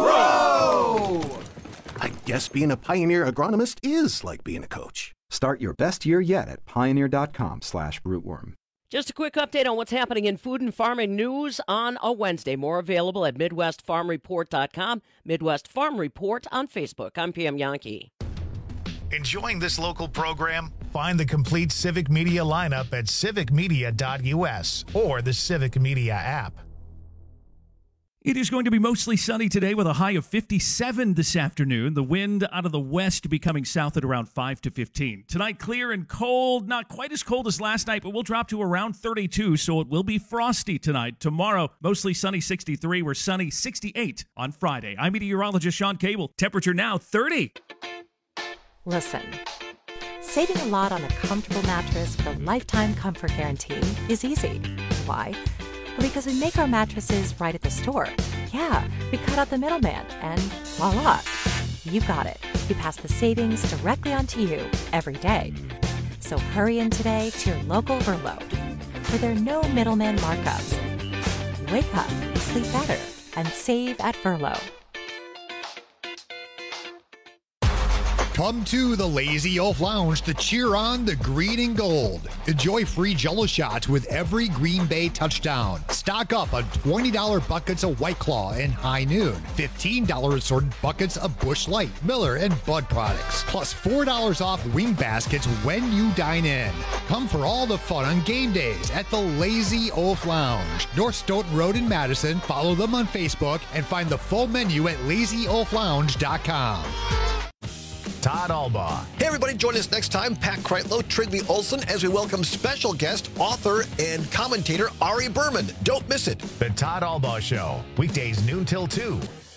Speaker 16: grow!
Speaker 15: I guess being a Pioneer agronomist is like being a coach.
Speaker 27: Start your best year yet at pioneer.com/rootworm.
Speaker 10: Just a quick update on what's happening in food and farming news on a Wednesday. More available at MidwestFarmReport.com, Midwest Farm Report on Facebook. I'm Pam Yankee.
Speaker 1: Enjoying this local program? Find the complete Civic Media lineup at civicmedia.us or the Civic Media app.
Speaker 28: It is going to be mostly sunny today with a high of 57 this afternoon. The wind out of the west becoming south at around 5 to 15. Tonight, clear and cold. Not quite as cold as last night, but we'll drop to around 32, so it will be frosty tonight. Tomorrow, mostly sunny 63. We're sunny 68 on Friday. I'm meteorologist Sean Cable. Temperature now 30.
Speaker 29: Listen, saving a lot on a comfortable mattress with a lifetime comfort guarantee is easy. Why? Well, because we make our mattresses right at the store. Yeah, we cut out the middleman, and voila, you got it. We pass the savings directly onto you every day. So hurry in today to your local Verlo, where there are no middleman markups. Wake up, sleep better, and save at Verlo.
Speaker 30: Come to the Lazy Oaf Lounge to cheer on the green and gold. Enjoy free Jell-O shots with every Green Bay touchdown. Stock up on $20 buckets of White Claw and High Noon. $15 assorted buckets of Busch Light, Miller, and Bud products. Plus $4 off wing baskets when you dine in. Come for all the fun on game days at the Lazy Oaf Lounge. North Stoughton Road in Madison. Follow them on Facebook and find the full menu at lazyoaflounge.com.
Speaker 1: Todd Albaugh.
Speaker 2: Hey, everybody, join us next time, Pat Kreitlow, Tridley Olson, as we welcome special guest, author, and commentator Ari Berman. Don't miss it.
Speaker 1: The Todd Albaugh Show, weekdays noon till 2.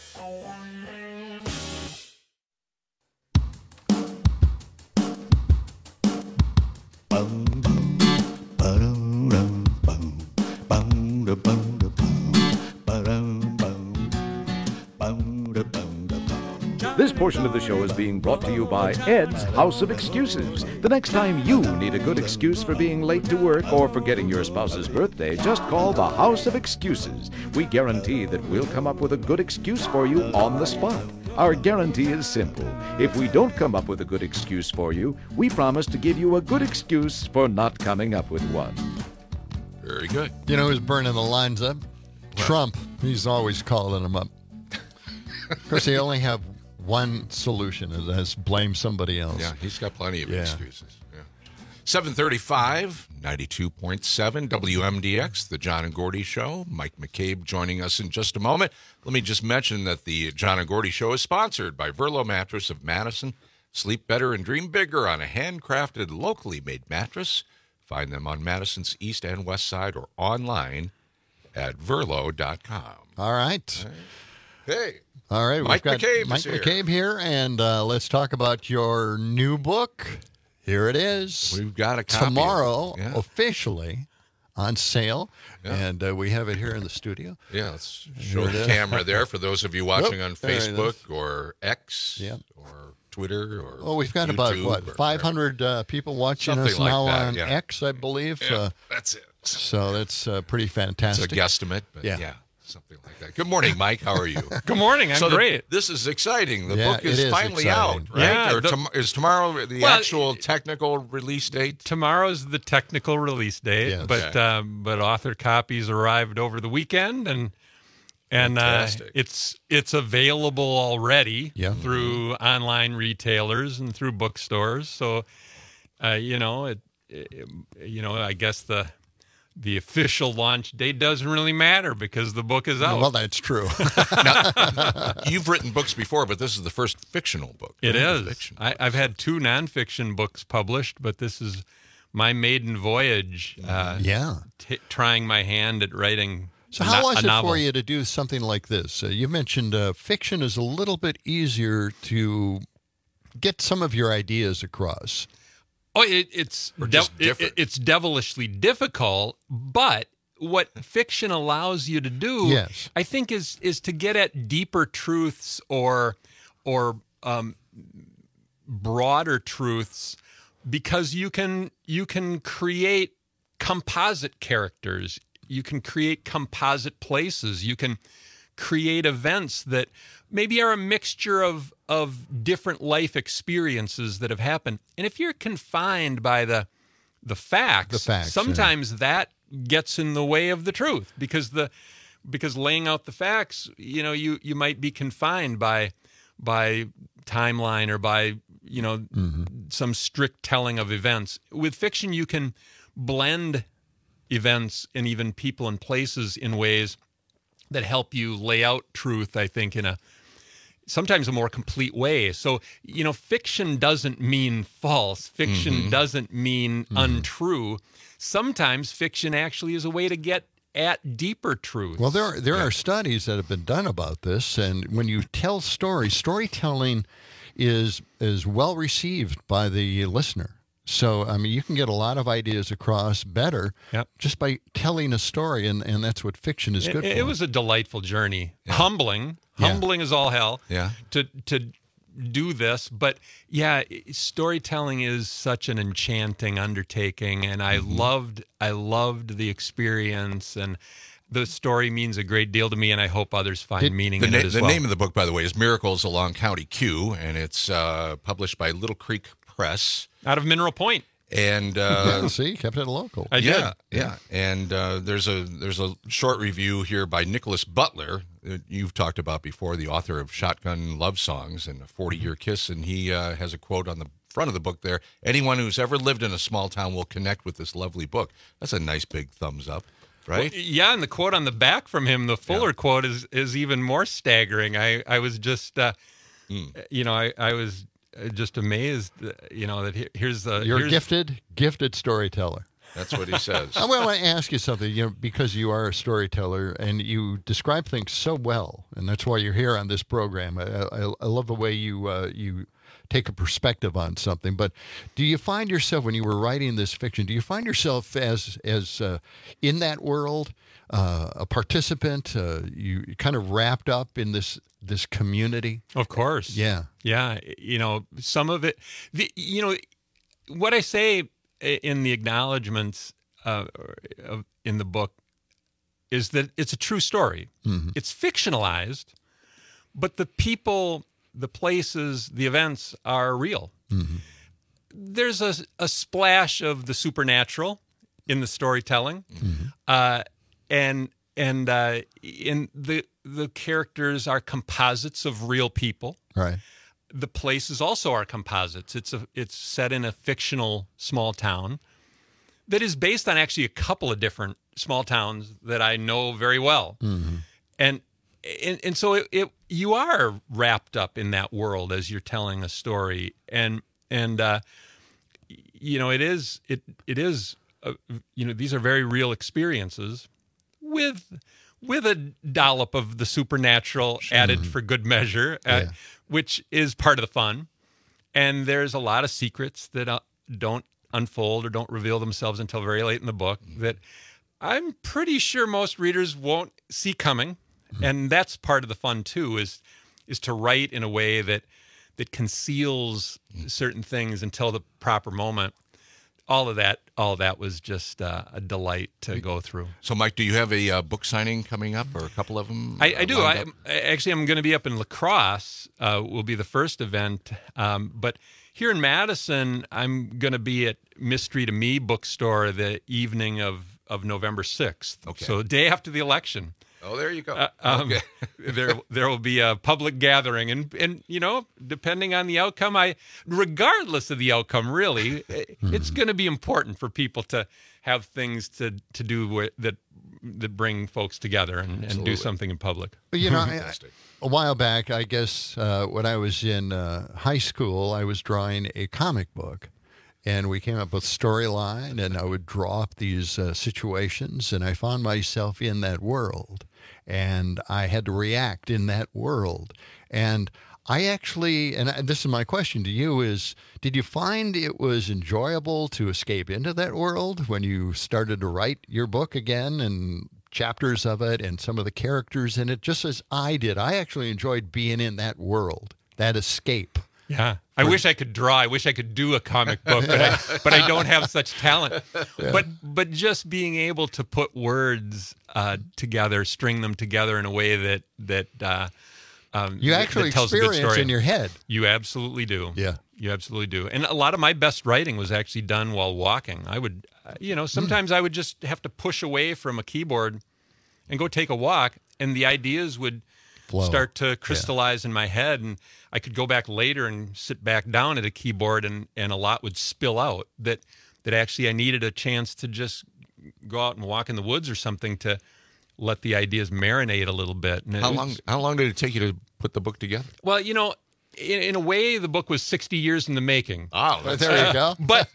Speaker 4: This portion of the show is being brought to you by Ed's House of Excuses. The next time you need a good excuse for being late to work or forgetting your spouse's birthday, just call the House of Excuses. We guarantee that we'll come up with a good excuse for you on the spot. Our guarantee is simple. If we don't come up with a good excuse for you, we promise to give you a good excuse for not coming up with one.
Speaker 18: Very good.
Speaker 17: You know who's burning the lines up? What? Trump. He's always calling them up. Of course, they only have one solution, and that's blame somebody else.
Speaker 18: Yeah, he's got plenty of excuses. Yeah. 735, 92.7 WMDX, the John and Gordy Show. Mike McCabe joining us in just a moment. Let me just mention that the John and Gordy Show is sponsored by Verlo Mattress of Madison. Sleep better and dream bigger on a handcrafted, locally made mattress. Find them on Madison's east and west side or online at verlo.com.
Speaker 17: All right.
Speaker 18: Hey.
Speaker 17: All right,
Speaker 18: Mike
Speaker 17: we've got
Speaker 18: McCabe
Speaker 17: Mike
Speaker 18: is here.
Speaker 17: McCabe here, and let's talk about your new book. Here it is.
Speaker 18: We've got a copy
Speaker 17: tomorrow,
Speaker 18: of it. Yeah.
Speaker 17: officially on sale, and we have it here in the studio.
Speaker 18: Yeah, let's show the camera there for those of you watching on Facebook or X or Twitter or
Speaker 17: Well, we've got
Speaker 18: YouTube
Speaker 17: about, 500 people watching
Speaker 18: Something
Speaker 17: us
Speaker 18: like
Speaker 17: now
Speaker 18: that,
Speaker 17: on
Speaker 18: yeah.
Speaker 17: X, I believe.
Speaker 18: Yeah, that's it.
Speaker 17: So that's pretty fantastic.
Speaker 18: It's a guesstimate, but yeah. Something like that. Good morning, Mike. How are you?
Speaker 7: Good morning. I'm great.
Speaker 18: This is exciting. The
Speaker 17: Yeah,
Speaker 18: book is
Speaker 17: it is
Speaker 18: finally
Speaker 17: exciting.
Speaker 18: out, right?
Speaker 7: Yeah,
Speaker 18: Or is tomorrow the actual technical release date?
Speaker 7: Tomorrow's the technical release date,
Speaker 17: Yes.
Speaker 7: but author copies arrived over the weekend, and it's available already through online retailers and through bookstores. So, I guess the official launch date doesn't really matter because the book is out.
Speaker 17: Well, that's true.
Speaker 18: Now, you've written books before, but this is the first fictional book.
Speaker 7: It is.
Speaker 18: Fiction.
Speaker 7: I've had 2 nonfiction books published, but this is my maiden voyage. Trying my hand at writing.
Speaker 17: So how was it
Speaker 7: novel.
Speaker 17: for you to do something like this? You mentioned fiction is a little bit easier to get some of your ideas across.
Speaker 7: Oh, it's devilishly difficult, but what fiction allows you to do, I think, is to get at deeper truths or broader truths, because you can create composite characters, you can create composite places, you can create events that maybe are a mixture of different life experiences that have happened. And if you're confined by the facts, sometimes that gets in the way of the truth, because laying out the facts, you might be confined by timeline or by some strict telling of events. With fiction, you can blend events and even people and places in ways that help you lay out truth, I think, in sometimes a more complete way. So, fiction doesn't mean false. Fiction doesn't mean untrue. Sometimes fiction actually is a way to get at deeper truth.
Speaker 17: Well, there are studies that have been done about this, and when you tell storytelling is well received by the listener. So, I mean, you can get a lot of ideas across better just by telling a story, and that's what fiction is good for.
Speaker 7: It was a delightful journey. Humbling as all hell to do this. But, storytelling is such an enchanting undertaking, and I loved the experience, and the story means a great deal to me, and I hope others find meaning in it as well.
Speaker 18: The name of the book, by the way, is Miracles Along County Q, and it's published by Little Creek Press.
Speaker 7: Out of Mineral Point.
Speaker 18: And
Speaker 17: see, kept it local.
Speaker 7: I did.
Speaker 18: Yeah. And there's a short review here by Nicholas Butler, you've talked about before, the author of Shotgun Love Songs and A 40-Year Kiss, and he has a quote on the front of the book there: "Anyone who's ever lived in a small town will connect with this lovely book." That's a nice big thumbs up, right?
Speaker 7: Well, and the quote on the back from him, the fuller quote, is even more staggering. I was just, I was just amazed, that here's the...
Speaker 17: You're gifted storyteller.
Speaker 18: That's what he says.
Speaker 17: I want to ask you something, because you are a storyteller and you describe things so well, and that's why you're here on this program. I love the way you take a perspective on something. But do you find yourself, when you were writing this fiction, do you find yourself as in that world, a participant? You kind of wrapped up in this community?
Speaker 7: Of course.
Speaker 17: Yeah.
Speaker 7: Yeah. Some of it, what I say in the acknowledgments in the book is that it's a true story. Mm-hmm. It's fictionalized, but the people, the places, the events are real. Mm-hmm. There's a splash of the supernatural in the storytelling, mm-hmm. And in the characters are composites of real people.
Speaker 17: Right.
Speaker 7: The places also are composites. It's set in a fictional small town that is based on actually a couple of different small towns that I know very well. Mm-hmm. And so you are wrapped up in that world as you're telling a story. And it is these are very real experiences with a dollop of the supernatural added for good measure, which is part of the fun. And there's a lot of secrets that don't unfold or don't reveal themselves until very late in the book that I'm pretty sure most readers won't see coming. And that's part of the fun too, is to write in a way that conceals certain things until the proper moment. All of that was just a delight to go through.
Speaker 18: So, Mike, do you have a book signing coming up, or a couple of them?
Speaker 7: I do. I'm going to be up in La Crosse. Will be the first event. But here in Madison, I'm going to be at Mystery to Me bookstore the evening of November 6th.
Speaker 18: Okay.
Speaker 7: So the day after the election.
Speaker 18: Oh, there you go. Okay.
Speaker 7: there will be a public gathering, and depending on the outcome, regardless of the outcome, really, it's going to be important for people to have things to do that bring folks together and do something in public.
Speaker 17: A while back, I guess, when I was in high school, I was drawing a comic book. And we came up with storyline, and I would draw up these situations, and I found myself in that world, and I had to react in that world. And I actually, and this is my question to you, is did you find it was enjoyable to escape into that world when you started to write your book again, and chapters of it, and some of the characters in it, just as I did? I actually enjoyed being in that world, that escape.
Speaker 7: Yeah, I wish I could draw. I wish I could do a comic book, but I don't have such talent. Yeah. But just being able to put words together, string them together in a way that
Speaker 17: you actually
Speaker 7: that tells a good
Speaker 17: experience
Speaker 7: story.
Speaker 17: In your head.
Speaker 7: You absolutely do.
Speaker 17: Yeah,
Speaker 7: you absolutely do. And a lot of my best writing was actually done while walking. I would, sometimes I would just have to push away from a keyboard and go take a walk, and the ideas would start to crystallize in my head, and I could go back later and sit back down at a keyboard, and a lot would spill out that actually I needed a chance to just go out and walk in the woods or something to let the ideas marinate a little bit. And
Speaker 18: How long did it take you to put the book together?
Speaker 7: Well, in a way, the book was 60 years in the making.
Speaker 18: Oh,
Speaker 17: there you go.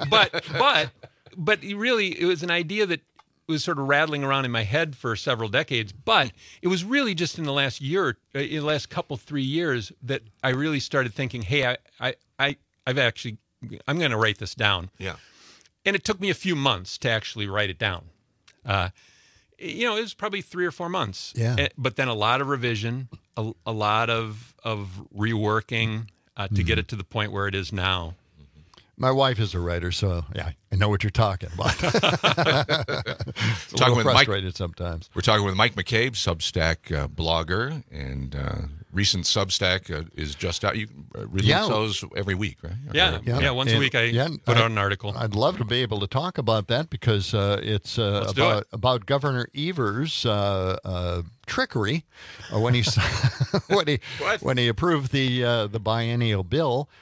Speaker 7: But really, it was an idea that was sort of rattling around in my head for several decades, but it was really just in the last year, in the last couple, 3 years, that I really started thinking, hey, I'm going to write this down.
Speaker 18: Yeah.
Speaker 7: And it took me a few months to actually write it down. It was probably 3 or 4 months.
Speaker 17: Yeah.
Speaker 7: But then a lot of revision, a lot of reworking to get it to the point where it is now.
Speaker 17: My wife is a writer, so yeah, I know what you're talking about.
Speaker 18: Talking with
Speaker 17: frustrated
Speaker 18: Mike
Speaker 17: sometimes.
Speaker 18: We're talking with Mike McCabe, Substack blogger, and recent Substack is just out. You release those every week, right?
Speaker 7: Yeah. Once a week I put out an article.
Speaker 17: I'd love to be able to talk about that because it's about Governor Evers' trickery when he when he approved the biennial bill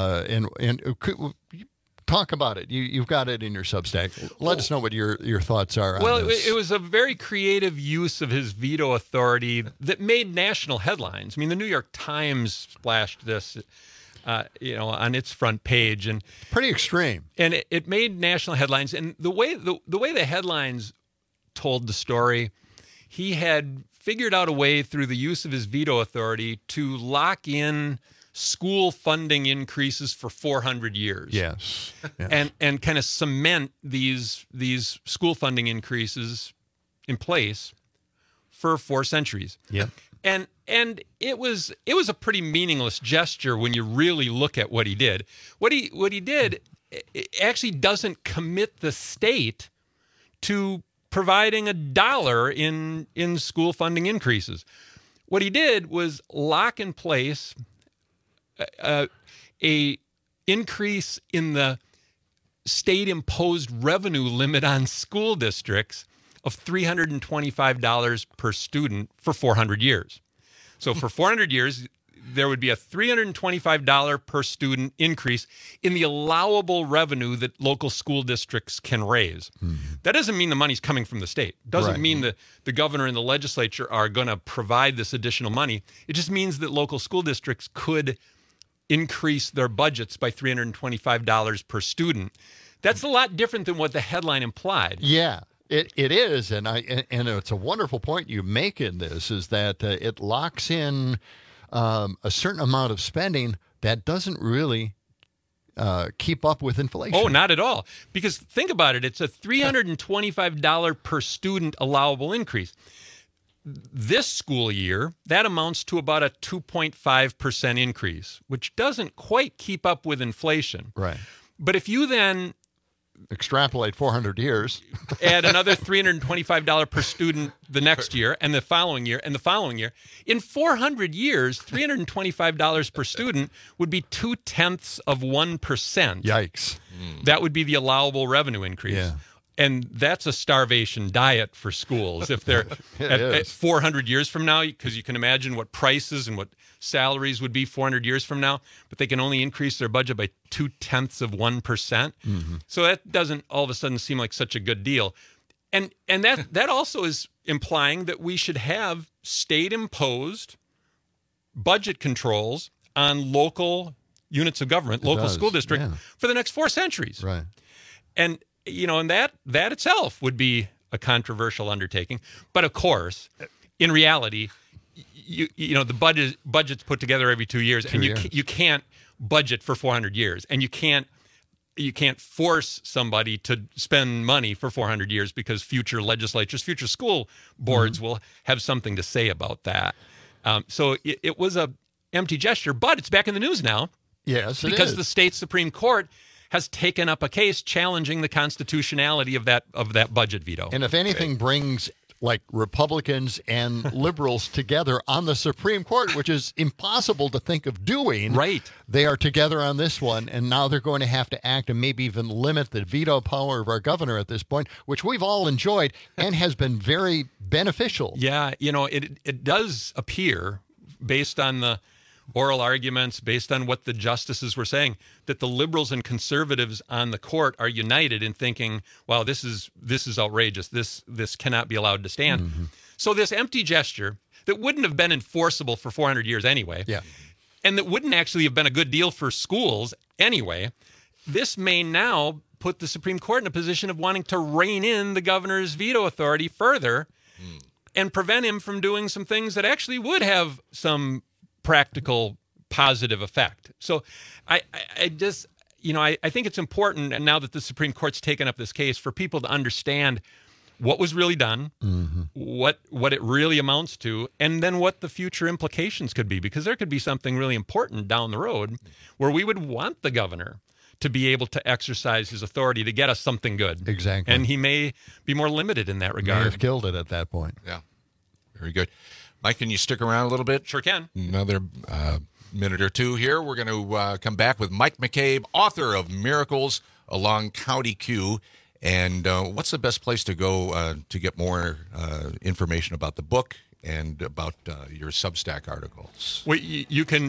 Speaker 17: talk about it. You've got it in your Substack. Let us know what your thoughts are on this.
Speaker 7: It was a very creative use of his veto authority that made national headlines. I mean, the New York Times splashed this. on its front page, and
Speaker 17: pretty extreme.
Speaker 7: And it made national headlines. And the way the headlines told the story, he had figured out a way through the use of his veto authority to lock in school funding increases for 400 years.
Speaker 17: Yes.
Speaker 7: And kind of cement these school funding increases in place for 4 centuries.
Speaker 17: Yeah.
Speaker 7: And it was a pretty meaningless gesture when you really look at what he did. What he did actually doesn't commit the state to providing $1 in school funding increases. What he did was lock in place a increase in the state-imposed revenue limit on school districts of $325 per student for 400 years. So for 400 years, there would be a $325 per student increase in the allowable revenue that local school districts can raise. That doesn't mean the money's coming from the state. Doesn't mean that the governor and the legislature are going to provide this additional money. It just means that local school districts could increase their budgets by $325 per student. That's a lot different than what the headline implied.
Speaker 17: Yeah. It is, and it's a wonderful point you make in this, is that it locks in a certain amount of spending that doesn't really keep up with inflation.
Speaker 7: Oh, not at all. Because think about it. It's a $325 per student allowable increase. This school year, that amounts to about a 2.5% increase, which doesn't quite keep up with inflation.
Speaker 17: Right.
Speaker 7: But if you then
Speaker 17: extrapolate 400 years,
Speaker 7: add another $325 per student the next year and the following year and the following year, in 400 years, $325 per student would be 0.2%.
Speaker 17: Yikes.
Speaker 7: That would be the allowable revenue increase.
Speaker 17: Yeah.
Speaker 7: And that's a starvation diet for schools if they're at 400 years from now, because you can imagine what prices and what salaries would be 400 years from now, but they can only increase their budget by 0.2%. So that doesn't all of a sudden seem like such a good deal. And that also is implying that we should have state-imposed budget controls on local units of government, local school district, for the next 4 centuries.
Speaker 17: Right.
Speaker 7: And and that itself would be a controversial undertaking. But of course, in reality, the budget's put together every 2 years, and you can't budget for 400 years, and you can't force somebody to spend money for 400 years because future legislatures, future school boards will have something to say about that. So it was a empty gesture, but it's back in the news now.
Speaker 17: Yes,
Speaker 7: because the state Supreme Court has taken up a case challenging the constitutionality of that budget veto.
Speaker 17: And if anything brings like Republicans and liberals together on the Supreme Court, which is impossible to think of doing, they are together on this one, and now they're going to have to act and maybe even limit the veto power of our governor at this point, which we've all enjoyed and has been very beneficial.
Speaker 7: Yeah, it does appear, based on the oral arguments, based on what the justices were saying, that the liberals and conservatives on the court are united in thinking, wow, this is outrageous. This cannot be allowed to stand. So this empty gesture that wouldn't have been enforceable for 400 years anyway, and that wouldn't actually have been a good deal for schools anyway, this may now put the Supreme Court in a position of wanting to rein in the governor's veto authority further and prevent him from doing some things that actually would have some practical positive effect. So I just, I think it's important, and now that the Supreme Court's taken up this case, for people to understand what was really done, what it really amounts to, and then what the future implications could be, because there could be something really important down the road where we would want the governor to be able to exercise his authority to get us something good.
Speaker 17: Exactly.
Speaker 7: And he may be more limited in that regard.
Speaker 17: May have killed it at that point.
Speaker 18: Yeah. Very good. Mike, can you stick around a little bit?
Speaker 7: Sure can.
Speaker 18: Another minute or two here. We're going to come back with Mike McCabe, author of Miracles Along County Q. And what's the best place to go to get more information about the book and about your Substack articles?
Speaker 7: Well, you can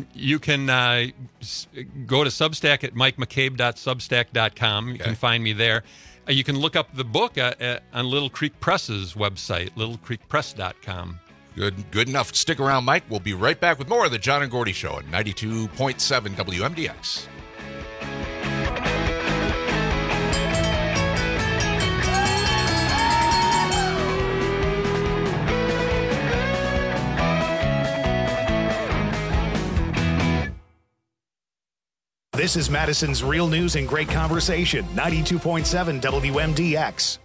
Speaker 7: go to Substack at mikemccabe.substack.com. You can find me there. You can look up the book on Little Creek Press's website, littlecreekpress.com.
Speaker 18: Good enough. Stick around, Mike. We'll be right back with more of the John and Gordy Show at 92.7 WMDX.
Speaker 1: This is Madison's Real News and Great Conversation, 92.7 WMDX.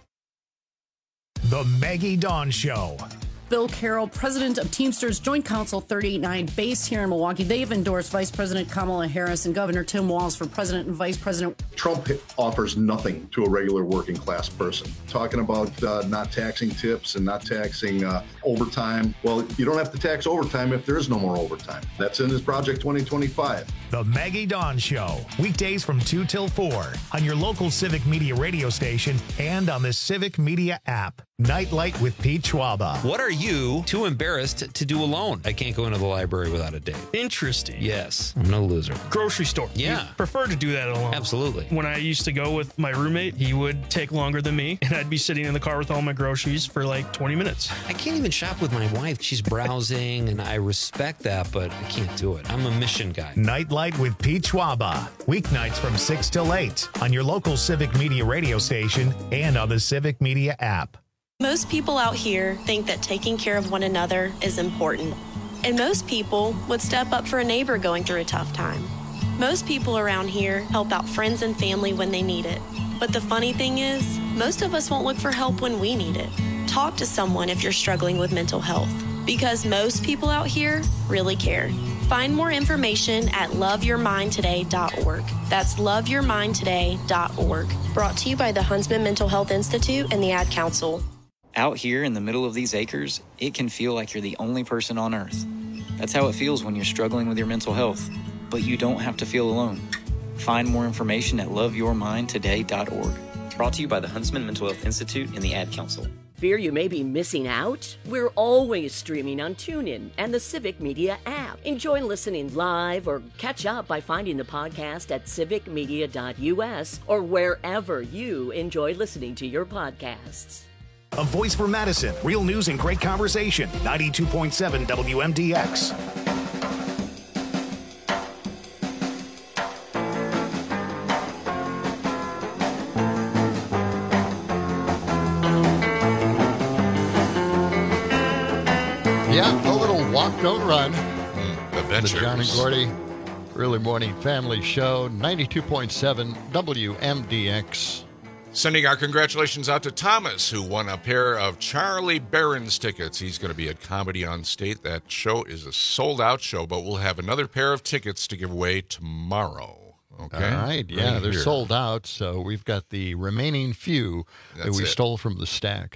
Speaker 1: The Maggie Dawn Show.
Speaker 5: Bill Carroll, president of Teamsters Joint Council 389, based here in Milwaukee. They've endorsed Vice President Kamala Harris and Governor Tim Walz for president and vice president.
Speaker 12: Trump offers nothing to a regular working class person. Talking about not taxing tips and not taxing overtime. Well, you don't have to tax overtime if there is no more overtime. That's in his Project 2025.
Speaker 1: The Maggie Dawn Show, weekdays from 2 till 4 on your local Civic Media radio station and on the Civic Media app. Nightlight with Pete Schwaba.
Speaker 13: What are you too embarrassed to do alone? I can't go into the library without a date.
Speaker 19: Interesting.
Speaker 13: Yes, I'm no loser.
Speaker 19: Grocery store.
Speaker 13: Yeah.
Speaker 19: You prefer to do that alone.
Speaker 13: Absolutely.
Speaker 19: When I used to go with my roommate, he would take longer than me, and I'd be sitting in the car with all my groceries for like 20 minutes.
Speaker 13: I can't even shop with my wife. She's browsing, and I respect that, but I can't do it. I'm a mission guy.
Speaker 1: Nightlight with Pete Schwaba. Weeknights from 6 till 8 on your local Civic Media radio station and on the Civic Media app.
Speaker 20: Most people out here think that taking care of one another is important. And most people would step up for a neighbor going through a tough time. Most people around here help out friends and family when they need it. But the funny thing is, most of us won't look for help when we need it. Talk to someone if you're struggling with mental health, because most people out here really care. Find more information at loveyourmindtoday.org. That's loveyourmindtoday.org. Brought to you by the Huntsman Mental Health Institute and the Ad Council.
Speaker 21: Out here in the middle of these acres, it can feel like you're the only person on earth. That's how it feels when you're struggling with your mental health. But you don't have to feel alone. Find more information at loveyourmindtoday.org. Brought to you by the Huntsman Mental Health Institute and the Ad Council.
Speaker 10: Fear you may be missing out? We're always streaming on TuneIn and the Civic Media app. Enjoy listening live or catch up by finding the podcast at civicmedia.us or wherever you enjoy listening to your podcasts.
Speaker 1: A voice for Madison. Real news and great conversation. 92.7 WMDX.
Speaker 17: Yeah, a little walk, don't run.
Speaker 18: Adventures.
Speaker 17: The John and Gordy Early Morning Family Show, 92.7 WMDX.
Speaker 18: Sending our congratulations out to Thomas, who won a pair of Charlie Barron's tickets. He's going to be at Comedy on State. That show is a sold-out show, but we'll have another pair of tickets to give away tomorrow. Okay?
Speaker 17: All right, yeah, they're sold out, so we've got the remaining few that we stole from the stack.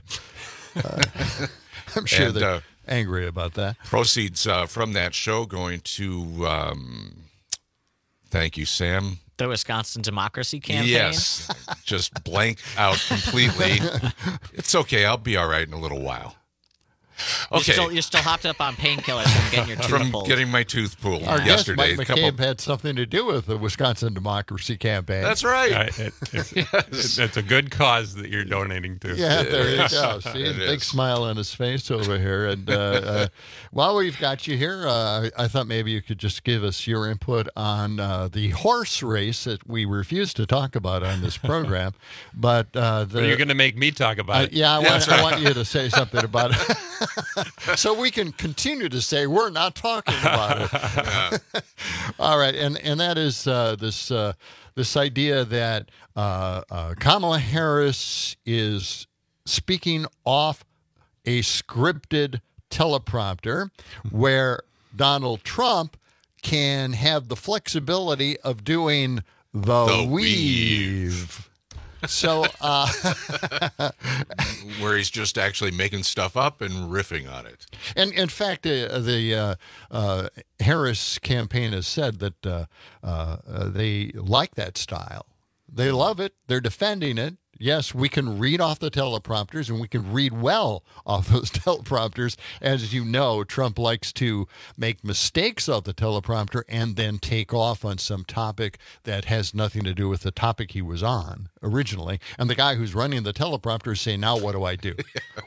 Speaker 17: I'm sure they're angry about that.
Speaker 18: Proceeds from that show going to, thank you, Sam,
Speaker 3: the Wisconsin Democracy Campaign?
Speaker 18: Yes. Just blank out completely. It's okay. I'll be all right in a little while. Okay.
Speaker 3: You're still hopped up on painkillers from getting your tooth pulled.
Speaker 18: From getting my tooth pulled
Speaker 17: Our
Speaker 18: yesterday.
Speaker 17: guest, Mike McCabe, had something to do with the Wisconsin Democracy Campaign.
Speaker 18: That's right.
Speaker 7: It's a good cause that you're donating to.
Speaker 17: Yeah, there you go. See, a big smile on his face over here. And while we've got you here, I thought maybe you could just give us your input on the horse race that we refuse to talk about on this program. But
Speaker 7: you're going to make me talk about it.
Speaker 17: Yeah, I want you to say something about it. So we can continue to say we're not talking about it. All right, and that is this idea that Kamala Harris is speaking off a scripted teleprompter, where Donald Trump can have the flexibility of doing the weave. So,
Speaker 18: where he's just actually making stuff up and riffing on it.
Speaker 17: And in fact, the Harris campaign has said that they like that style. They love it. They're defending it. Yes, we can read off the teleprompters, and we can read well off those teleprompters. As you know, Trump likes to make mistakes of the teleprompter and then take off on some topic that has nothing to do with the topic he was on originally. And the guy who's running the teleprompter is saying, now what do I do?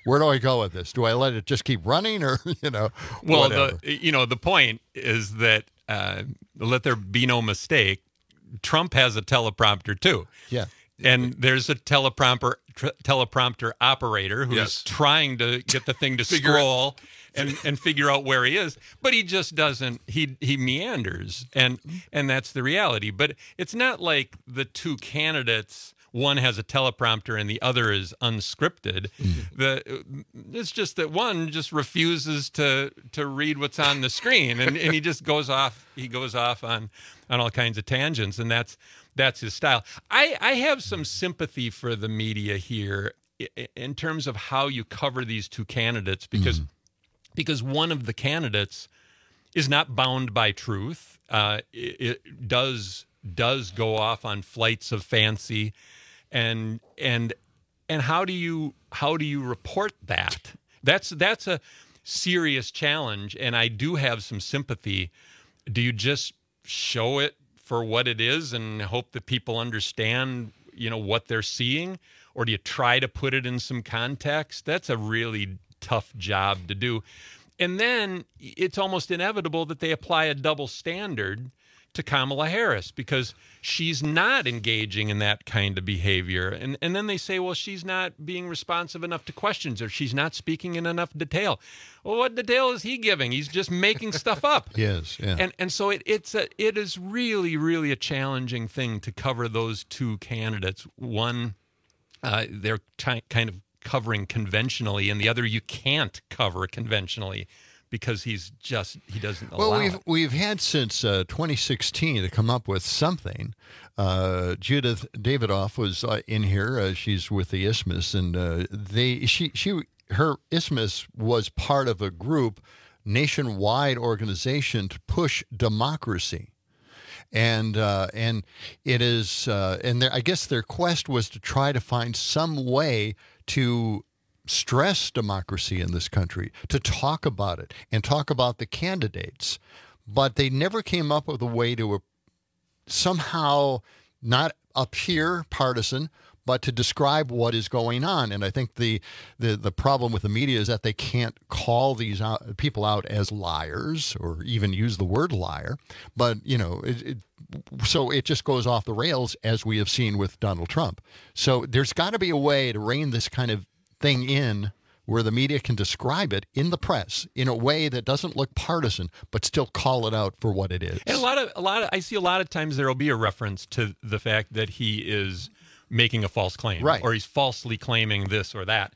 Speaker 17: Where do I go with this? Do I let it just keep running, or
Speaker 7: Well,
Speaker 17: whatever?
Speaker 7: the point is that let there be no mistake. Trump has a teleprompter too.
Speaker 17: Yeah.
Speaker 7: And there's a teleprompter operator who's trying to get the thing to scroll and figure out where he is, but he just doesn't. He meanders, and that's the reality. But it's not like the two candidates. One has a teleprompter and the other is unscripted. It's just that one just refuses to read what's on the screen, and he just goes off. He goes off on all kinds of tangents, and that's his style. I have some sympathy for the media here in terms of how you cover these two candidates, because one of the candidates is not bound by truth. It does go off on flights of fancy, and how do you report that? That's a serious challenge, and I do have some sympathy. Do you just show it for what it is and hope that people understand, what they're seeing, or do you try to put it in some context? That's a really tough job to do. And then it's almost inevitable that they apply a double standard to Kamala Harris because she's not engaging in that kind of behavior. And then they say, well, she's not being responsive enough to questions, or she's not speaking in enough detail. Well, what detail is he giving? He's just making stuff up.
Speaker 17: Yes, yeah.
Speaker 7: And so it is really, really a challenging thing to cover those two candidates. One, they're kind of covering conventionally, and the other you can't cover conventionally because he doesn't allow
Speaker 17: Well,
Speaker 7: it.
Speaker 17: we've had since 2016 to come up with something. Judith Davidoff was in here. She's with the Isthmus, and her Isthmus was part of a group, nationwide organization to push democracy. And it is, I guess their quest was to try to find some way to stress democracy in this country, to talk about it and talk about the candidates. But they never came up with a way to somehow not appear partisan, but to describe what is going on. And I think the problem with the media is that they can't call these people out as liars or even use the word liar. But, so it just goes off the rails, as we have seen with Donald Trump. So there's got to be a way to rein this kind of thing in where the media can describe it in the press in a way that doesn't look partisan, but still call it out for what it is.
Speaker 7: And I see a lot of times there will be a reference to the fact that he is making a false claim,
Speaker 17: right,
Speaker 7: or he's falsely claiming this or that.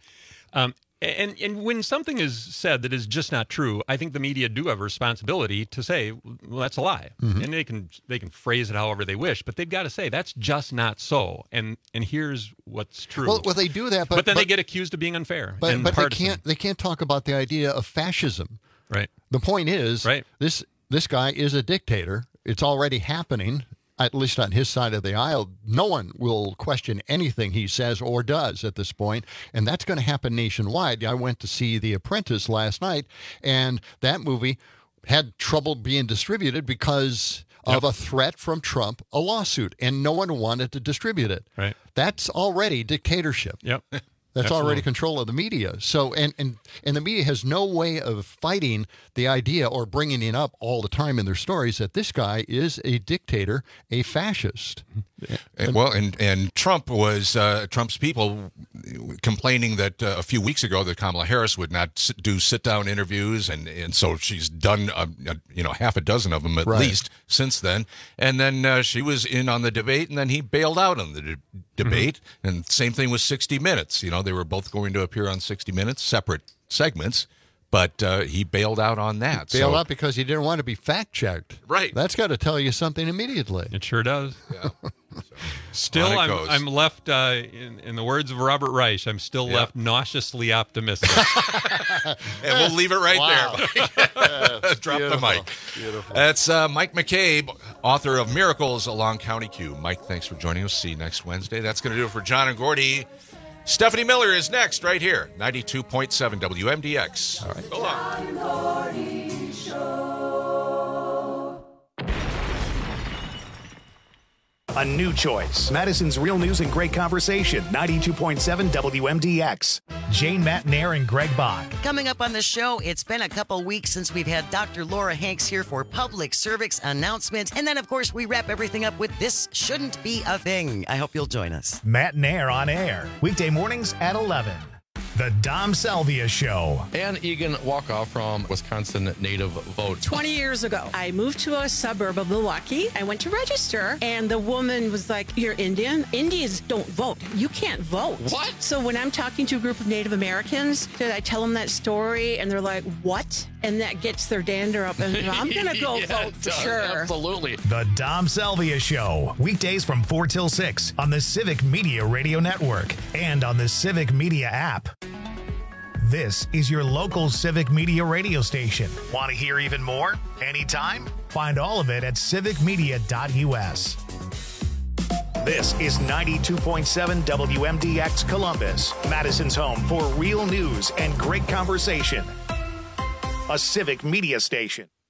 Speaker 7: And when something is said that is just not true, I think the media do have a responsibility to say, well, that's a lie.
Speaker 17: Mm-hmm.
Speaker 7: And they can phrase it however they wish, but they've got to say that's just not so. And here's what's true.
Speaker 17: Well, they do that,
Speaker 7: but then they get accused of being unfair.
Speaker 17: But they can't talk about the idea of fascism.
Speaker 7: Right.
Speaker 17: The point is, this guy is a dictator. It's already happening. At least on his side of the aisle, no one will question anything he says or does at this point, and that's going to happen nationwide. I went to see The Apprentice last night, and that movie had trouble being distributed because of a threat from Trump, a lawsuit, and no one wanted to distribute it.
Speaker 7: Right.
Speaker 17: That's already dictatorship.
Speaker 7: Yep.
Speaker 17: That's
Speaker 7: Absolutely.
Speaker 17: already control of the media. So, and the media has no way of fighting the idea or bringing it up all the time in their stories that this guy is a dictator, a fascist.
Speaker 18: And Trump was Trump's people complaining that a few weeks ago that Kamala Harris would not do sit-down interviews, and so she's done half a dozen of them at least since then. And then she was in on the debate, and then he bailed out on the debate. Mm-hmm. And same thing with 60 Minutes. They were both going to appear on 60 Minutes, separate segments. But he bailed out on that.
Speaker 17: Bailed out because he didn't want to be fact-checked.
Speaker 18: Right.
Speaker 17: That's got to tell you something immediately.
Speaker 7: It sure does.
Speaker 18: Yeah.
Speaker 7: Still, I'm left, in the words of Robert Reich, I'm still left nauseously optimistic.
Speaker 18: And we'll leave it right there. Drop the mic.
Speaker 17: Beautiful.
Speaker 18: That's Mike McCabe, author of Miracles Along County Q. Mike, thanks for joining us. See you next Wednesday. That's going to do it for John and Gordy. Stephanie Miller is next right here, 92.7 WMDX. All right, go
Speaker 1: on. A new choice. Madison's Real News and Great Conversation, 92.7 WMDX. Jane Matnair and Greg Bach.
Speaker 6: Coming up on the show, it's been a couple weeks since we've had Dr. Laura Hanks here for public service announcements. And then, of course, we wrap everything up with This Shouldn't Be a Thing. I hope you'll join us.
Speaker 1: Matnair on air, weekday mornings at 11. The Dom Salvia Show.
Speaker 8: Ann Egan Walkoff from Wisconsin Native Vote.
Speaker 9: 20 years ago, I moved to a suburb of Milwaukee. I went to register, and the woman was like, "You're Indian? Indians don't vote. You can't vote."
Speaker 8: What?
Speaker 9: So when I'm talking to a group of Native Americans, I tell them that story, and they're like, "What?" And that gets their dander up, and I'm going to go vote for sure.
Speaker 8: Absolutely.
Speaker 1: The Dom Salvia Show. Weekdays from 4 till 6 on the Civic Media Radio Network and on the Civic Media app. This is your local Civic Media radio station. Want to hear even more? Anytime? Find all of it at civicmedia.us. This is 92.7 WMDX Columbus, Madison's home for real news and great conversation. A Civic Media station.